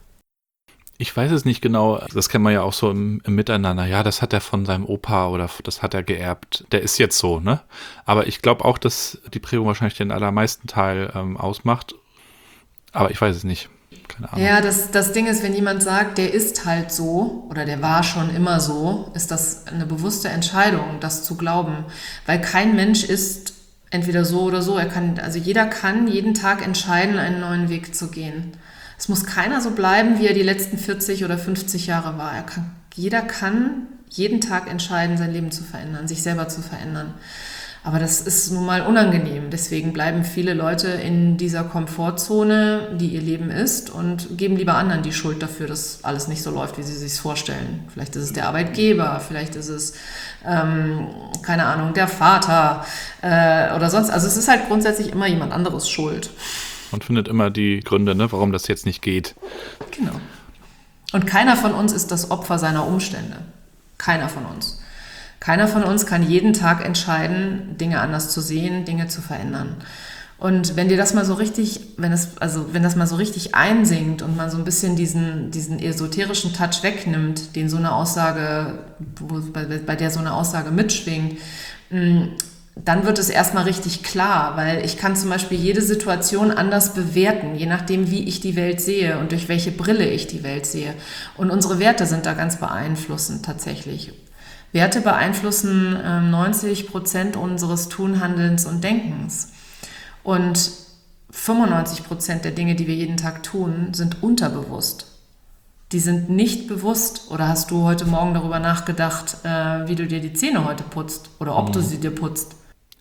Ich weiß es nicht genau. Das kennt man ja auch so im, im Miteinander. Ja, das hat er von seinem Opa oder das hat er geerbt. Der ist jetzt so, ne? Aber ich glaube auch, dass die Prägung wahrscheinlich den allermeisten Teil ähm, ausmacht. Aber ich weiß es nicht. Keine Ahnung. Ja, das, das Ding ist, wenn jemand sagt, der ist halt so oder der war schon immer so, ist das eine bewusste Entscheidung, das zu glauben. Weil kein Mensch ist entweder so oder so. Er kann, also jeder kann jeden Tag entscheiden, einen neuen Weg zu gehen. Es muss keiner so bleiben, wie er die letzten vierzig oder fünfzig Jahre war. Er kann, jeder kann jeden Tag entscheiden, sein Leben zu verändern, sich selber zu verändern. Aber das ist nun mal unangenehm. Deswegen bleiben viele Leute in dieser Komfortzone, die ihr Leben ist, und geben lieber anderen die Schuld dafür, dass alles nicht so läuft, wie sie sich vorstellen. Vielleicht ist es der Arbeitgeber, vielleicht ist es, ähm, keine Ahnung, der Vater äh, oder sonst. Also es ist halt grundsätzlich immer jemand anderes schuld. Man findet immer die Gründe, ne, warum das jetzt nicht geht. Genau. Und keiner von uns ist das Opfer seiner Umstände. Keiner von uns. Keiner von uns kann jeden Tag entscheiden, Dinge anders zu sehen, Dinge zu verändern. Und wenn dir das mal so richtig, wenn es, also wenn das mal so richtig einsinkt und man so ein bisschen diesen, diesen esoterischen Touch wegnimmt, den so eine Aussage, wo, bei, bei der so eine Aussage mitschwingt, mh, dann wird es erstmal richtig klar, weil ich kann zum Beispiel jede Situation anders bewerten, je nachdem, wie ich die Welt sehe und durch welche Brille ich die Welt sehe. Und unsere Werte sind da ganz beeinflussend tatsächlich. Werte beeinflussen äh, neunzig Prozent unseres Tun, Handelns und Denkens. Und fünfundneunzig Prozent der Dinge, die wir jeden Tag tun, sind unterbewusst. Die sind nicht bewusst. Oder hast du heute Morgen darüber nachgedacht, äh, wie du dir die Zähne heute putzt oder ob mhm. du sie dir putzt?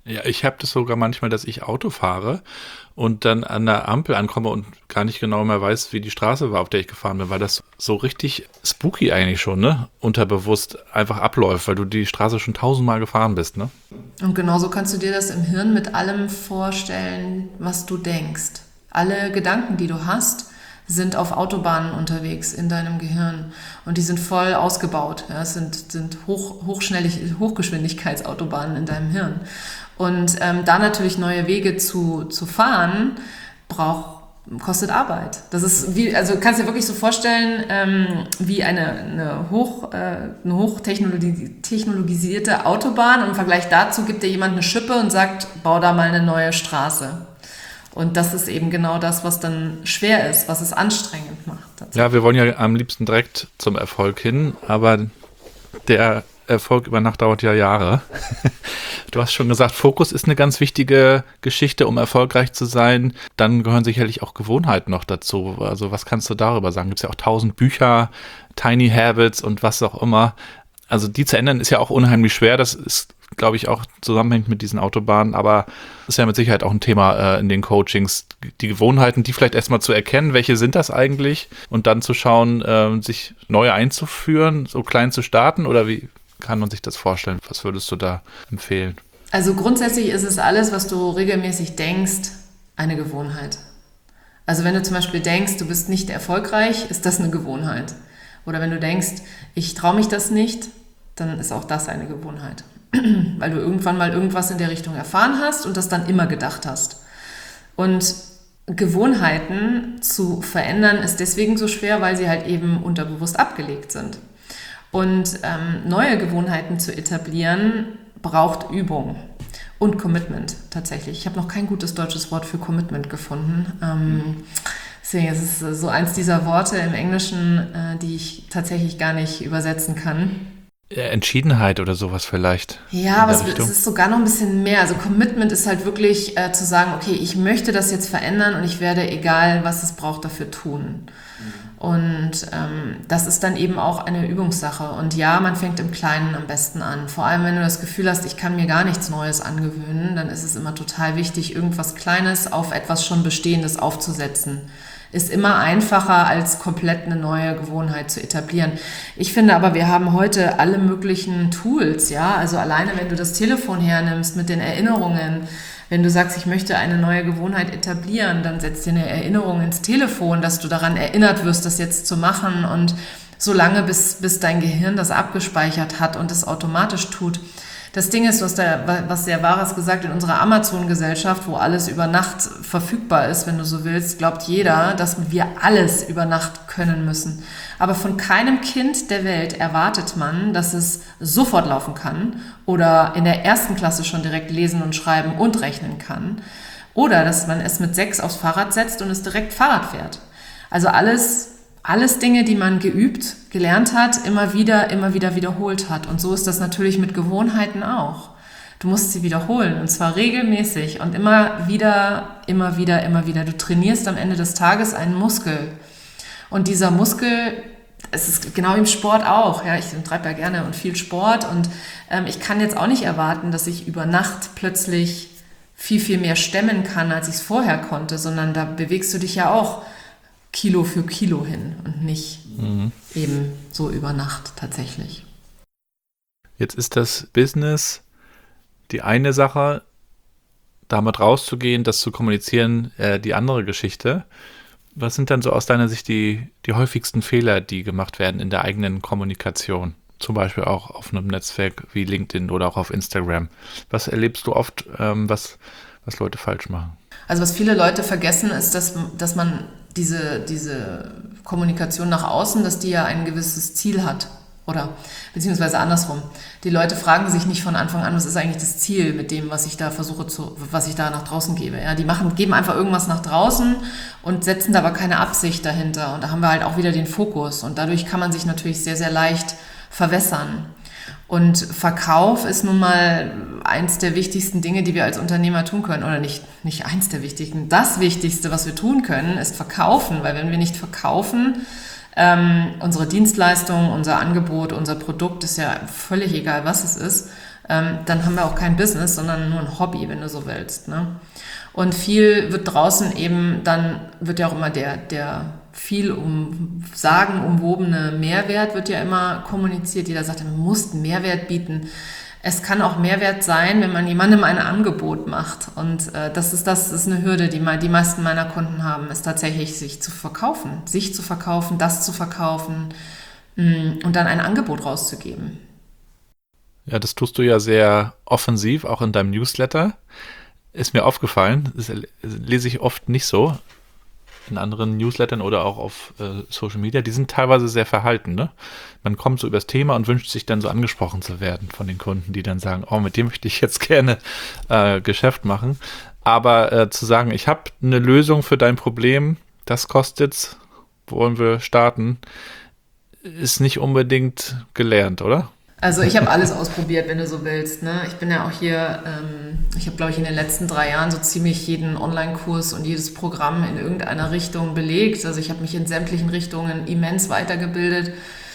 Ja, ich habe das sogar manchmal, dass ich Auto fahre und dann an der Ampel ankomme und gar nicht genau mehr weiß, wie die Straße war, auf der ich gefahren bin, weil das so richtig spooky eigentlich schon, ne? Unterbewusst einfach abläuft, weil du die Straße schon tausendmal gefahren bist, ne? Und genauso kannst du dir das im Hirn mit allem vorstellen, was du denkst. Alle Gedanken, die du hast, sind auf Autobahnen unterwegs in deinem Gehirn und die sind voll ausgebaut. Ja, es sind, sind hoch, hochschnellig, Hochgeschwindigkeitsautobahnen in deinem Hirn. Und ähm, da natürlich neue Wege zu, zu fahren, braucht, kostet Arbeit. Das ist wie, also kannst dir wirklich so vorstellen, ähm, wie eine, eine, hoch, äh, eine hochtechnologisierte Autobahn und im Vergleich dazu gibt dir jemand eine Schippe und sagt, bau da mal eine neue Straße. Und das ist eben genau das, was dann schwer ist, was es anstrengend macht. Ja, wir wollen ja am liebsten direkt zum Erfolg hin, aber der Erfolg über Nacht dauert ja Jahre. Du hast schon gesagt, Fokus ist eine ganz wichtige Geschichte, um erfolgreich zu sein. Dann gehören sicherlich auch Gewohnheiten noch dazu. Also was kannst du darüber sagen? Gibt es ja auch tausend Bücher, Tiny Habits und was auch immer. Also die zu ändern ist ja auch unheimlich schwer. Das ist, glaube ich, auch zusammenhängt mit diesen Autobahnen. Aber ist ja mit Sicherheit auch ein Thema äh, in den Coachings. Die Gewohnheiten, die vielleicht erstmal zu erkennen, welche sind das eigentlich? Und dann zu schauen, äh, sich neue einzuführen, so klein zu starten? Oder wie kann man sich das vorstellen? Was würdest du da empfehlen? Also grundsätzlich ist es alles, was du regelmäßig denkst, eine Gewohnheit. Also wenn du zum Beispiel denkst, du bist nicht erfolgreich, ist das eine Gewohnheit. Oder wenn du denkst, ich traue mich das nicht, dann ist auch das eine Gewohnheit. Weil du irgendwann mal irgendwas in der Richtung erfahren hast und das dann immer gedacht hast. Und Gewohnheiten zu verändern ist deswegen so schwer, weil sie halt eben unterbewusst abgelegt sind. Und ähm, neue Gewohnheiten zu etablieren, braucht Übung und Commitment tatsächlich. Ich habe noch kein gutes deutsches Wort für Commitment gefunden. Ähm, deswegen ist es so eins dieser Worte im Englischen, äh, die ich tatsächlich gar nicht übersetzen kann. Entschiedenheit oder sowas vielleicht. Ja, aber es, es ist sogar noch ein bisschen mehr. Also Commitment ist halt wirklich äh, zu sagen, okay, ich möchte das jetzt verändern und ich werde, egal was es braucht, dafür tun. Und ähm, das ist dann eben auch eine Übungssache. Und ja, man fängt im Kleinen am besten an. Vor allem, wenn du das Gefühl hast, ich kann mir gar nichts Neues angewöhnen, dann ist es immer total wichtig, irgendwas Kleines auf etwas schon Bestehendes aufzusetzen. Ist immer einfacher, als komplett eine neue Gewohnheit zu etablieren. Ich finde aber, wir haben heute alle möglichen Tools, ja. Also alleine, wenn du das Telefon hernimmst mit den Erinnerungen, wenn du sagst, ich möchte eine neue Gewohnheit etablieren, dann setzt dir eine Erinnerung ins Telefon, dass du daran erinnert wirst, das jetzt zu machen und so lange, bis, bis dein Gehirn das abgespeichert hat und es automatisch tut. Das Ding ist, du hast da was sehr Wahres gesagt, in unserer Amazon-Gesellschaft, wo alles über Nacht verfügbar ist, wenn du so willst, glaubt jeder, dass wir alles über Nacht können müssen. Aber von keinem Kind der Welt erwartet man, dass es sofort laufen kann oder in der ersten Klasse schon direkt lesen und schreiben und rechnen kann. Oder dass man es mit sechs aufs Fahrrad setzt und es direkt Fahrrad fährt. Also alles... Alles Dinge, die man geübt, gelernt hat, immer wieder, immer wieder wiederholt hat. Und so ist das natürlich mit Gewohnheiten auch. Du musst sie wiederholen und zwar regelmäßig und immer wieder, immer wieder, immer wieder. Du trainierst am Ende des Tages einen Muskel. Und dieser Muskel, es ist genau im Sport auch. Ja, ich treibe ja gerne und viel Sport und ähm, ich kann jetzt auch nicht erwarten, dass ich über Nacht plötzlich viel, viel mehr stemmen kann, als ich es vorher konnte, sondern da bewegst du dich ja auch Kilo für Kilo hin und nicht mhm. eben so über Nacht tatsächlich. Jetzt ist das Business die eine Sache, damit rauszugehen, das zu kommunizieren, äh, die andere Geschichte. Was sind dann so aus deiner Sicht die, die häufigsten Fehler, die gemacht werden in der eigenen Kommunikation? Zum Beispiel auch auf einem Netzwerk wie LinkedIn oder auch auf Instagram. Was erlebst du oft, ähm, was, was Leute falsch machen? Also was viele Leute vergessen, ist, dass, dass man diese, diese Kommunikation nach außen, dass die ja ein gewisses Ziel hat. Oder beziehungsweise andersrum. Die Leute fragen sich nicht von Anfang an, was ist eigentlich das Ziel mit dem, was ich da versuche zu, was ich da nach draußen gebe. Ja, die machen, geben einfach irgendwas nach draußen und setzen da aber keine Absicht dahinter. Und da haben wir halt auch wieder den Fokus. Und dadurch kann man sich natürlich sehr, sehr leicht verwässern. Und Verkauf ist nun mal eins der wichtigsten Dinge, die wir als Unternehmer tun können. Oder nicht, nicht eins der wichtigsten. Das Wichtigste, was wir tun können, ist verkaufen. Weil wenn wir nicht verkaufen, ähm, unsere Dienstleistung, unser Angebot, unser Produkt, ist ja völlig egal, was es ist, ähm, dann haben wir auch kein Business, sondern nur ein Hobby, wenn du so willst. Ne? Und viel wird draußen eben, dann wird ja auch immer der, der viel um sagen umwobene Mehrwert wird ja immer kommuniziert. Jeder sagt, man muss einen Mehrwert bieten. Es kann auch Mehrwert sein, wenn man jemandem ein Angebot macht. Und äh, das ist das ist eine Hürde, die mal die meisten meiner Kunden haben, ist tatsächlich sich zu verkaufen, sich zu verkaufen, das zu verkaufen mh, und dann ein Angebot rauszugeben. Ja, das tust du ja sehr offensiv, auch in deinem Newsletter. Ist mir aufgefallen, das lese ich oft nicht so in anderen Newslettern oder auch auf äh, Social Media. Die sind teilweise sehr verhalten, ne? Man kommt so übers Thema und wünscht sich dann so angesprochen zu werden von den Kunden, die dann sagen, oh, mit dem möchte ich jetzt gerne äh, Geschäft machen. Aber äh, zu sagen, ich habe eine Lösung für dein Problem, das kostet's, wollen wir starten, ist nicht unbedingt gelernt, oder? Also ich habe alles ausprobiert, wenn du so willst. Ne? Ich bin ja auch hier, ähm, ich habe glaube ich in den letzten drei Jahren so ziemlich jeden Online-Kurs und jedes Programm in irgendeiner Richtung belegt. Also ich habe mich in sämtlichen Richtungen immens weitergebildet.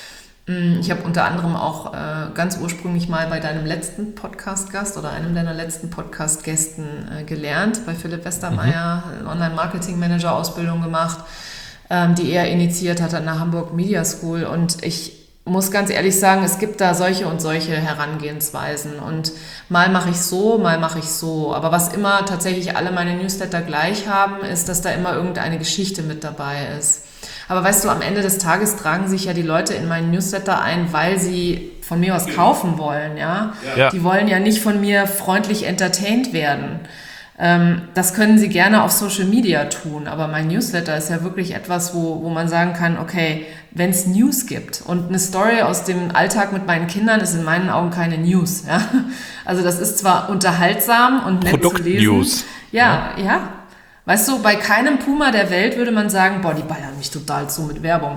Ich habe unter anderem auch äh, ganz ursprünglich mal bei deinem letzten Podcast-Gast oder einem deiner letzten Podcast-Gästen äh, gelernt, bei Philipp Westermeier, mhm. Online-Marketing-Manager-Ausbildung gemacht, ähm, die er initiiert hat an der Hamburg Media School. Und ich muss ganz ehrlich sagen, es gibt da solche und solche Herangehensweisen. Und mal mache ich so, mal mache ich so. Aber was immer tatsächlich alle meine Newsletter gleich haben, ist, dass da immer irgendeine Geschichte mit dabei ist. Aber weißt du, am Ende des Tages tragen sich ja die Leute in meinen Newsletter ein, weil sie von mir was kaufen wollen, ja. ja. Die wollen ja nicht von mir freundlich entertained werden. Ähm, das können sie gerne auf Social Media tun, aber mein Newsletter ist ja wirklich etwas, wo, wo man sagen kann, okay, wenn es News gibt und eine Story aus dem Alltag mit meinen Kindern ist in meinen Augen keine News, ja. Also das ist zwar unterhaltsam und nett zu lesen. Produkt-News. Ja, ja. ja. Weißt du, bei keinem Puma der Welt würde man sagen, boah, die ballern mich total zu mit Werbung.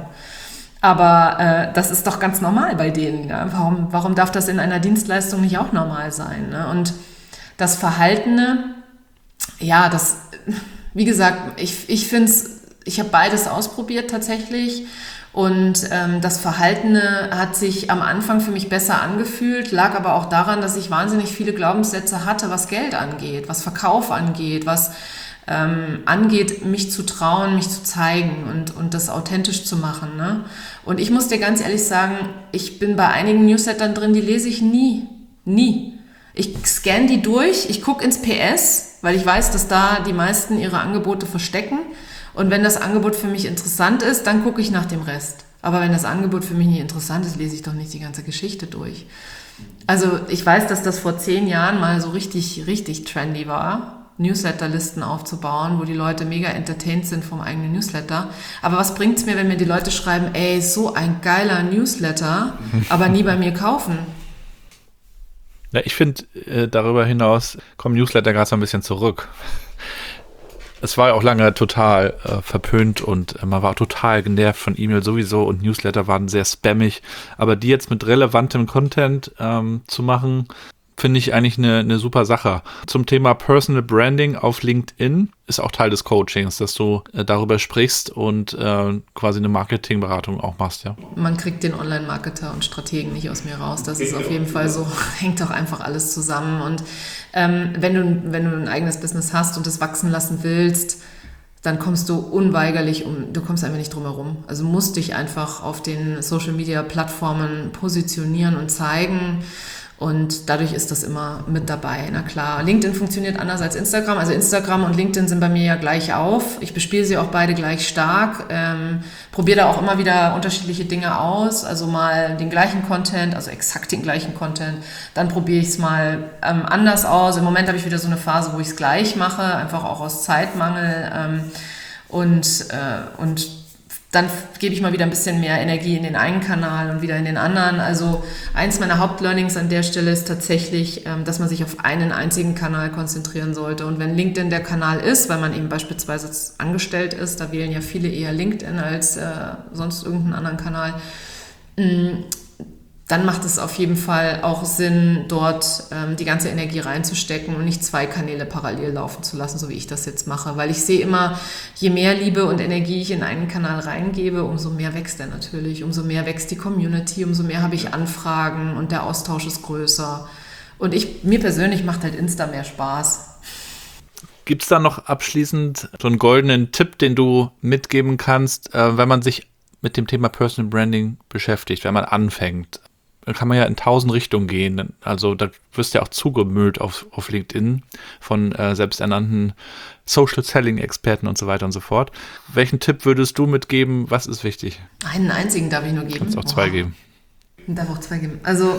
Aber äh, das ist doch ganz normal bei denen. Ja? Warum, warum darf das in einer Dienstleistung nicht auch normal sein? Ne? Und das Verhaltene, ja, das, wie gesagt, ich, ich finde es, ich habe beides ausprobiert tatsächlich. Und ähm, das Verhaltene hat sich am Anfang für mich besser angefühlt, lag aber auch daran, dass ich wahnsinnig viele Glaubenssätze hatte, was Geld angeht, was Verkauf angeht, was ähm, angeht, mich zu trauen, mich zu zeigen und, und das authentisch zu machen. Ne? Und ich muss dir ganz ehrlich sagen, ich bin bei einigen Newslettern drin, die lese ich nie, nie. Ich scanne die durch, ich gucke ins P S, weil ich weiß, dass da die meisten ihre Angebote verstecken. Und wenn das Angebot für mich interessant ist, dann gucke ich nach dem Rest. Aber wenn das Angebot für mich nicht interessant ist, lese ich doch nicht die ganze Geschichte durch. Also ich weiß, dass das vor zehn Jahren mal so richtig, richtig trendy war, Newsletterlisten aufzubauen, wo die Leute mega entertained sind vom eigenen Newsletter. Aber was bringt's mir, wenn mir die Leute schreiben, ey, so ein geiler Newsletter, aber nie bei mir kaufen? Ja, ich finde, äh, darüber hinaus kommen Newsletter gerade so ein bisschen zurück. Es war ja auch lange total äh, verpönt und äh, man war total genervt von E-Mail sowieso und Newsletter waren sehr spammig. Aber die jetzt mit relevantem Content ähm, zu machen, finde ich eigentlich eine, eine super Sache. Zum Thema Personal Branding auf LinkedIn ist auch Teil des Coachings, dass du äh, darüber sprichst und äh, quasi eine Marketingberatung auch machst, ja. Man kriegt den Online-Marketer und Strategen nicht aus mir raus. Das ist auf jeden Fall so, hängt doch einfach alles zusammen. Und ähm, wenn du, wenn du ein eigenes Business hast und es wachsen lassen willst, dann kommst du unweigerlich um, du kommst einfach nicht drum herum. Also musst dich einfach auf den Social-Media-Plattformen positionieren und zeigen. Und dadurch ist das immer mit dabei. Na klar, LinkedIn funktioniert anders als Instagram. Also Instagram und LinkedIn sind bei mir ja gleich auf. Ich bespiele sie auch beide gleich stark. Ähm, probiere da auch immer wieder unterschiedliche Dinge aus. Also mal den gleichen Content, also exakt den gleichen Content. Dann probiere ich es mal ähm, anders aus. Im Moment habe ich wieder so eine Phase, wo ich es gleich mache, einfach auch aus Zeitmangel. Ähm, und, äh, und dann gebe ich mal wieder ein bisschen mehr Energie in den einen Kanal und wieder in den anderen. Also eins meiner Hauptlearnings an der Stelle ist tatsächlich, dass man sich auf einen einzigen Kanal konzentrieren sollte. Und wenn LinkedIn der Kanal ist, weil man eben beispielsweise angestellt ist, da wählen ja viele eher LinkedIn als äh, sonst irgendeinen anderen Kanal, dann macht es auf jeden Fall auch Sinn, dort ähm, die ganze Energie reinzustecken und nicht zwei Kanäle parallel laufen zu lassen, so wie ich das jetzt mache. Weil ich sehe immer, je mehr Liebe und Energie ich in einen Kanal reingebe, umso mehr wächst er natürlich, umso mehr wächst die Community, umso mehr habe ich Anfragen und der Austausch ist größer. Und ich, mir persönlich macht halt Insta mehr Spaß. Gibt es da noch abschließend so einen goldenen Tipp, den du mitgeben kannst, äh, wenn man sich mit dem Thema Personal Branding beschäftigt, wenn man anfängt? Dann kann man ja in tausend Richtungen gehen. Also da wirst du ja auch zugemüllt auf, auf LinkedIn von äh, selbsternannten Social Selling Experten und so weiter und so fort. Welchen Tipp würdest du mitgeben? Was ist wichtig? Einen einzigen darf ich nur geben. Kannst auch zwei wow. geben. Ich darf auch zwei geben. Also,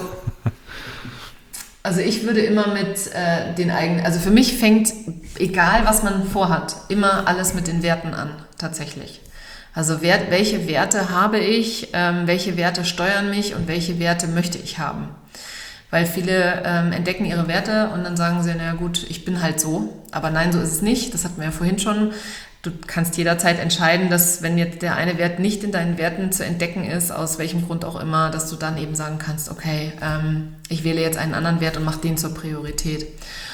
also ich würde immer mit äh, den eigenen, also für mich fängt, egal was man vorhat, immer alles mit den Werten an, tatsächlich. Also Wert, welche Werte habe ich, ähm, welche Werte steuern mich und welche Werte möchte ich haben? Weil viele ähm, entdecken ihre Werte und dann sagen sie, naja gut, ich bin halt so. Aber nein, so ist es nicht. Das hatten wir ja vorhin schon. Du kannst jederzeit entscheiden, dass wenn jetzt der eine Wert nicht in deinen Werten zu entdecken ist, aus welchem Grund auch immer, dass du dann eben sagen kannst, okay, ähm, ich wähle jetzt einen anderen Wert und mache den zur Priorität.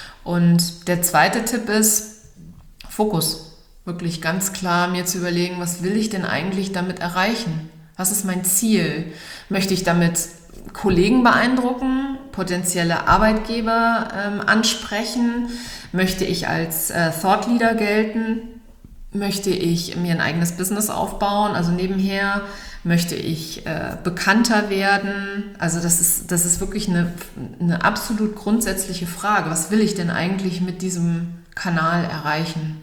Und der zweite Tipp ist Fokus. Wirklich ganz klar mir zu überlegen, was will ich denn eigentlich damit erreichen? Was ist mein Ziel? Möchte ich damit Kollegen beeindrucken, potenzielle Arbeitgeber ähm, ansprechen? Möchte ich als äh, Thought Leader gelten? Möchte ich mir ein eigenes Business aufbauen, also nebenher? Möchte ich äh, bekannter werden? Also das ist, das ist wirklich eine, eine absolut grundsätzliche Frage. Was will ich denn eigentlich mit diesem Kanal erreichen?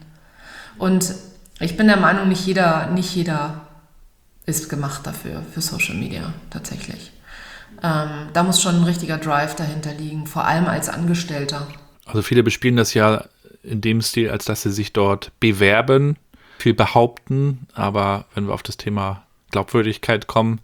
Und ich bin der Meinung, nicht jeder, nicht jeder ist gemacht dafür, für Social Media tatsächlich. Ähm, da muss schon ein richtiger Drive dahinter liegen, vor allem als Angestellter. Also viele bespielen das ja in dem Stil, als dass sie sich dort bewerben, viel behaupten, aber wenn wir auf das Thema Glaubwürdigkeit kommen,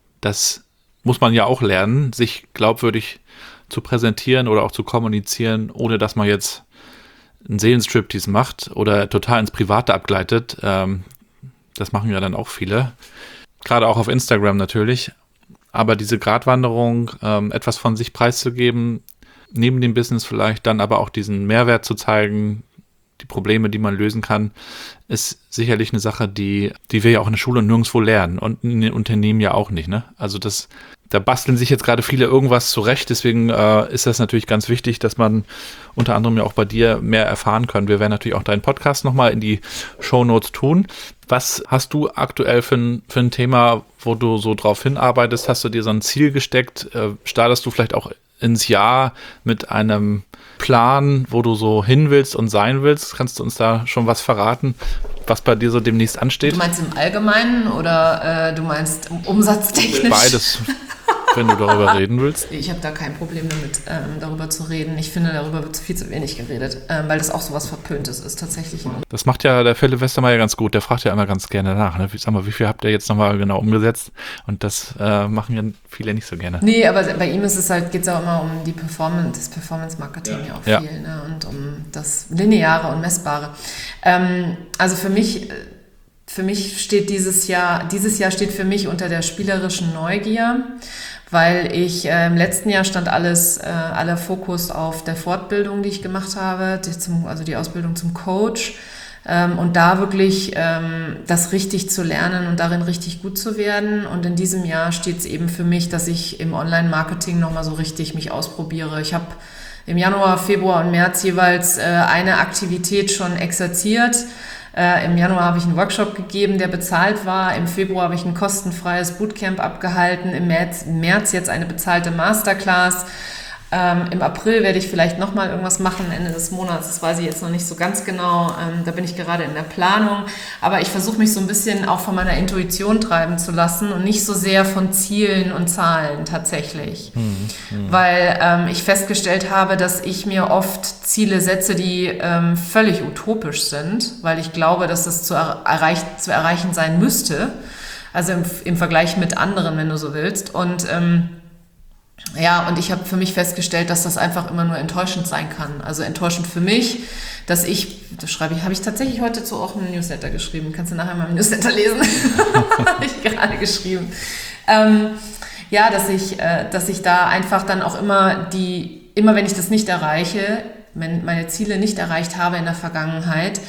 das muss man ja auch lernen, sich glaubwürdig zu präsentieren oder auch zu kommunizieren, ohne dass man jetzt einen Seelenstriptease macht oder total ins Private abgleitet. Ähm, das machen ja dann auch viele. Gerade auch auf Instagram natürlich. Aber diese Gratwanderung, ähm, etwas von sich preiszugeben, neben dem Business vielleicht dann aber auch diesen Mehrwert zu zeigen, die Probleme, die man lösen kann, ist sicherlich eine Sache, die, die wir ja auch in der Schule nirgendwo lernen und in den Unternehmen ja auch nicht, ne? Also das Da basteln sich jetzt gerade viele irgendwas zurecht, deswegen äh, ist das natürlich ganz wichtig, dass man unter anderem ja auch bei dir mehr erfahren kann. Wir werden natürlich auch deinen Podcast nochmal in die Shownotes tun. Was hast du aktuell für ein, für ein Thema, wo du so drauf hinarbeitest? Hast du dir so ein Ziel gesteckt? Äh, startest du vielleicht auch ins Jahr mit einem Plan, wo du so hin willst und sein willst? Kannst du uns da schon was verraten, was bei dir so demnächst ansteht? Du meinst im Allgemeinen oder äh, du meinst umsatztechnisch? Beides. Wenn du darüber reden willst. Ich habe da kein Problem damit, ähm, darüber zu reden. Ich finde, darüber wird viel zu wenig geredet, ähm, weil das auch sowas Verpöntes ist tatsächlich. Das macht ja der Philipp Westermeier ganz gut. Der fragt ja immer ganz gerne nach. Ne? Sag mal, wie viel habt ihr jetzt nochmal genau umgesetzt? Und das äh, machen ja viele nicht so gerne. Nee, aber bei ihm ist es halt, geht es auch immer um die Performance, das Performance-Marketing ja, ja auch ja. viel, ne? Und um das Lineare und Messbare. Ähm, also für mich... Für mich steht dieses Jahr, dieses Jahr steht für mich unter der spielerischen Neugier, weil ich äh, im letzten Jahr stand alles, äh, aller Fokus auf der Fortbildung, die ich gemacht habe, die zum, also die Ausbildung zum Coach, ähm, und da wirklich ähm, das richtig zu lernen und darin richtig gut zu werden. Und in diesem Jahr steht es eben für mich, dass ich im Online-Marketing nochmal so richtig mich ausprobiere. Ich habe im Januar, Februar und März jeweils äh, eine Aktivität schon exerziert. Äh, Im Januar habe ich einen Workshop gegeben, der bezahlt war. Im Februar habe ich ein kostenfreies Bootcamp abgehalten. Im März, im März jetzt eine bezahlte Masterclass. Ähm, Im April werde ich vielleicht nochmal irgendwas machen, Ende des Monats. Das weiß ich jetzt noch nicht so ganz genau. Ähm, da bin ich gerade in der Planung. Aber ich versuche mich so ein bisschen auch von meiner Intuition treiben zu lassen und nicht so sehr von Zielen und Zahlen tatsächlich. Mhm, mh. Weil ähm, ich festgestellt habe, dass ich mir oft Ziele setze, die ähm, völlig utopisch sind, weil ich glaube, dass das zu, er- erreich- zu erreichen sein müsste. Also im, im Vergleich mit anderen, wenn du so willst. Und ähm, Ja, und ich habe für mich festgestellt, dass das einfach immer nur enttäuschend sein kann. Also enttäuschend für mich, dass ich, das schreibe ich, habe ich tatsächlich heute zu auch einen Newsletter geschrieben. Kannst du nachher mal im Newsletter lesen? Habe ich gerade geschrieben. Ähm, ja, dass ich, äh, dass ich da einfach dann auch immer die, immer wenn ich das nicht erreiche, wenn meine Ziele nicht erreicht habe in der Vergangenheit,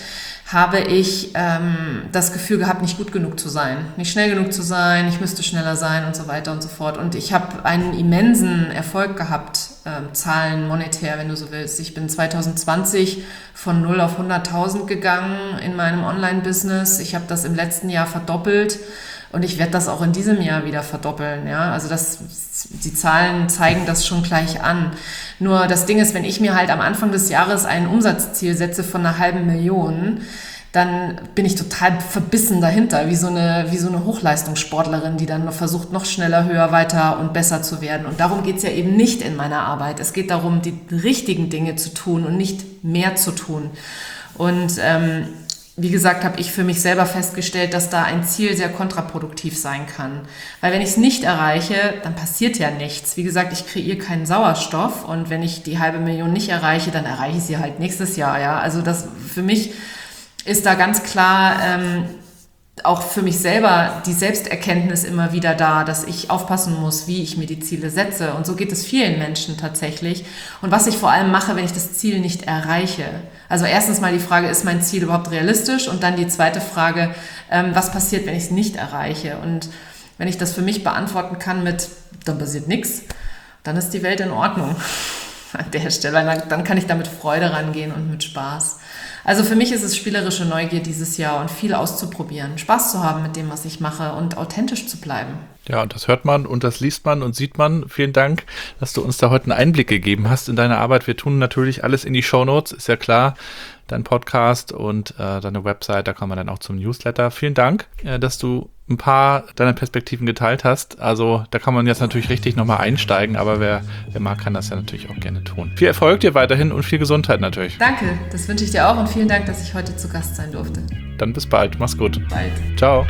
habe ich ähm, das Gefühl gehabt, nicht gut genug zu sein, nicht schnell genug zu sein, ich müsste schneller sein und so weiter und so fort. Und ich habe einen immensen Erfolg gehabt, äh, Zahlen monetär, wenn du so willst. Ich bin zwanzig zwanzig von null auf hunderttausend gegangen in meinem Online-Business. Ich habe das im letzten Jahr verdoppelt. Und ich werde das auch in diesem Jahr wieder verdoppeln, ja. Also das, die Zahlen zeigen das schon gleich an. Nur das Ding ist, wenn ich mir halt am Anfang des Jahres ein Umsatzziel setze von einer halben Million, dann bin ich total verbissen dahinter, wie so eine, wie so eine Hochleistungssportlerin, die dann noch versucht, noch schneller, höher, weiter und besser zu werden. Und darum geht's ja eben nicht in meiner Arbeit. Es geht darum, die richtigen Dinge zu tun und nicht mehr zu tun. Und ähm, wie gesagt, habe ich für mich selber festgestellt, dass da ein Ziel sehr kontraproduktiv sein kann. Weil wenn ich es nicht erreiche, dann passiert ja nichts. Wie gesagt, ich kreiere keinen Sauerstoff und wenn ich die halbe Million nicht erreiche, dann erreiche ich sie halt nächstes Jahr. Ja, also das für mich ist da ganz klar ähm, auch für mich selber die Selbsterkenntnis immer wieder da, dass ich aufpassen muss, wie ich mir die Ziele setze. Und so geht es vielen Menschen tatsächlich. Und was ich vor allem mache, wenn ich das Ziel nicht erreiche. Also erstens mal die Frage, ist mein Ziel überhaupt realistisch? Und dann die zweite Frage, ähm, was passiert, wenn ich es nicht erreiche? Und wenn ich das für mich beantworten kann mit, dann passiert nichts, dann ist die Welt in Ordnung an der Stelle. Dann, dann kann ich da mit Freude rangehen und mit Spaß. Also für mich ist es spielerische Neugier dieses Jahr und viel auszuprobieren, Spaß zu haben mit dem, was ich mache und authentisch zu bleiben. Ja, und das hört man und das liest man und sieht man. Vielen Dank, dass du uns da heute einen Einblick gegeben hast in deine Arbeit. Wir tun natürlich alles in die Shownotes, ist ja klar. Dein Podcast und äh, deine Website, da kommen wir dann auch zum Newsletter. Vielen Dank, äh, dass du ein paar deiner Perspektiven geteilt hast. Also da kann man jetzt natürlich richtig nochmal einsteigen, aber wer, wer mag, kann das ja natürlich auch gerne tun. Viel Erfolg dir weiterhin und viel Gesundheit natürlich. Danke, das wünsche ich dir auch und vielen Dank, dass ich heute zu Gast sein durfte. Dann bis bald, mach's gut. Bald. Ciao.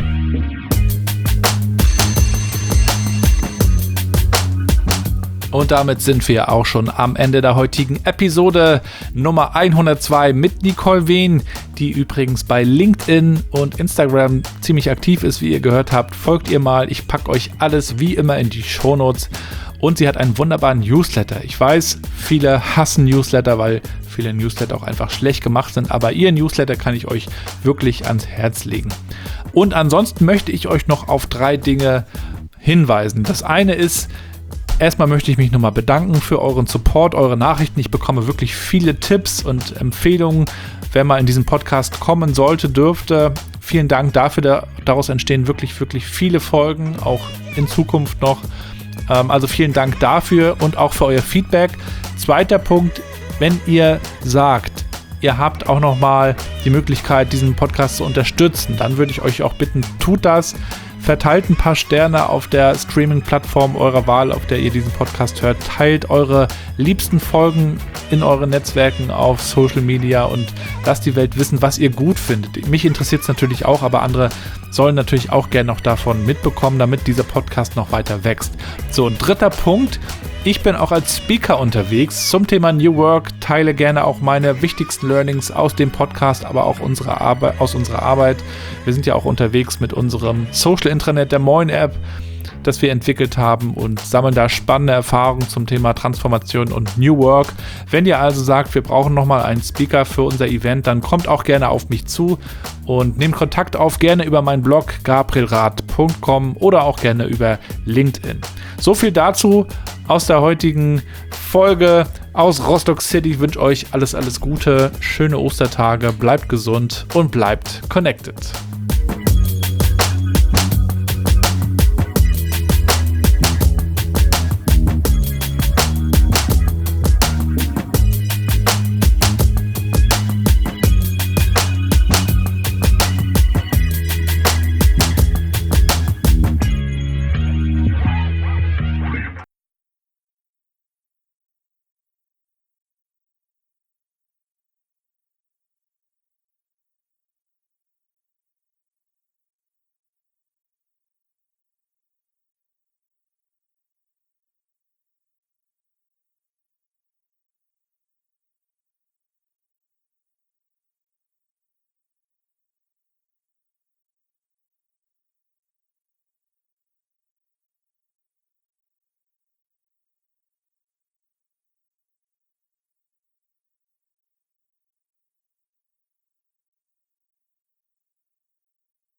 Und damit sind wir auch schon am Ende der heutigen Episode Nummer hundertzwei mit Nicole Wehn, die übrigens bei LinkedIn und Instagram ziemlich aktiv ist, wie ihr gehört habt. Folgt ihr mal, ich packe euch alles wie immer in die Shownotes. Und sie hat einen wunderbaren Newsletter. Ich weiß, viele hassen Newsletter, weil viele Newsletter auch einfach schlecht gemacht sind, aber ihr Newsletter kann ich euch wirklich ans Herz legen. Und ansonsten möchte ich euch noch auf drei Dinge hinweisen. Das eine ist, erstmal möchte ich mich nochmal bedanken für euren Support, eure Nachrichten. Ich bekomme wirklich viele Tipps und Empfehlungen, wer mal in diesen Podcast kommen sollte, dürfte. Vielen Dank dafür. Daraus entstehen wirklich, wirklich viele Folgen, auch in Zukunft noch. Also vielen Dank dafür und auch für euer Feedback. Zweiter Punkt, wenn ihr sagt, ihr habt auch nochmal die Möglichkeit, diesen Podcast zu unterstützen, dann würde ich euch auch bitten, tut das. Verteilt ein paar Sterne auf der Streaming-Plattform eurer Wahl, auf der ihr diesen Podcast hört. Teilt eure liebsten Folgen in euren Netzwerken auf Social Media und lasst die Welt wissen, was ihr gut findet. Mich interessiert es natürlich auch, aber andere sollen natürlich auch gerne noch davon mitbekommen, damit dieser Podcast noch weiter wächst. So, ein dritter Punkt. Ich bin auch als Speaker unterwegs zum Thema New Work, teile gerne auch meine wichtigsten Learnings aus dem Podcast, aber auch unsere Arbeit, aus unserer Arbeit. Wir sind ja auch unterwegs mit unserem Social Intranet, der Moin App, das wir entwickelt haben und sammeln da spannende Erfahrungen zum Thema Transformation und New Work. Wenn ihr also sagt, wir brauchen nochmal einen Speaker für unser Event, dann kommt auch gerne auf mich zu und nehmt Kontakt auf, gerne über meinen Blog gabrielrath punkt com oder auch gerne über LinkedIn. So viel dazu aus der heutigen Folge aus Rostock City. Ich wünsche euch alles, alles Gute, schöne Ostertage, bleibt gesund und bleibt connected.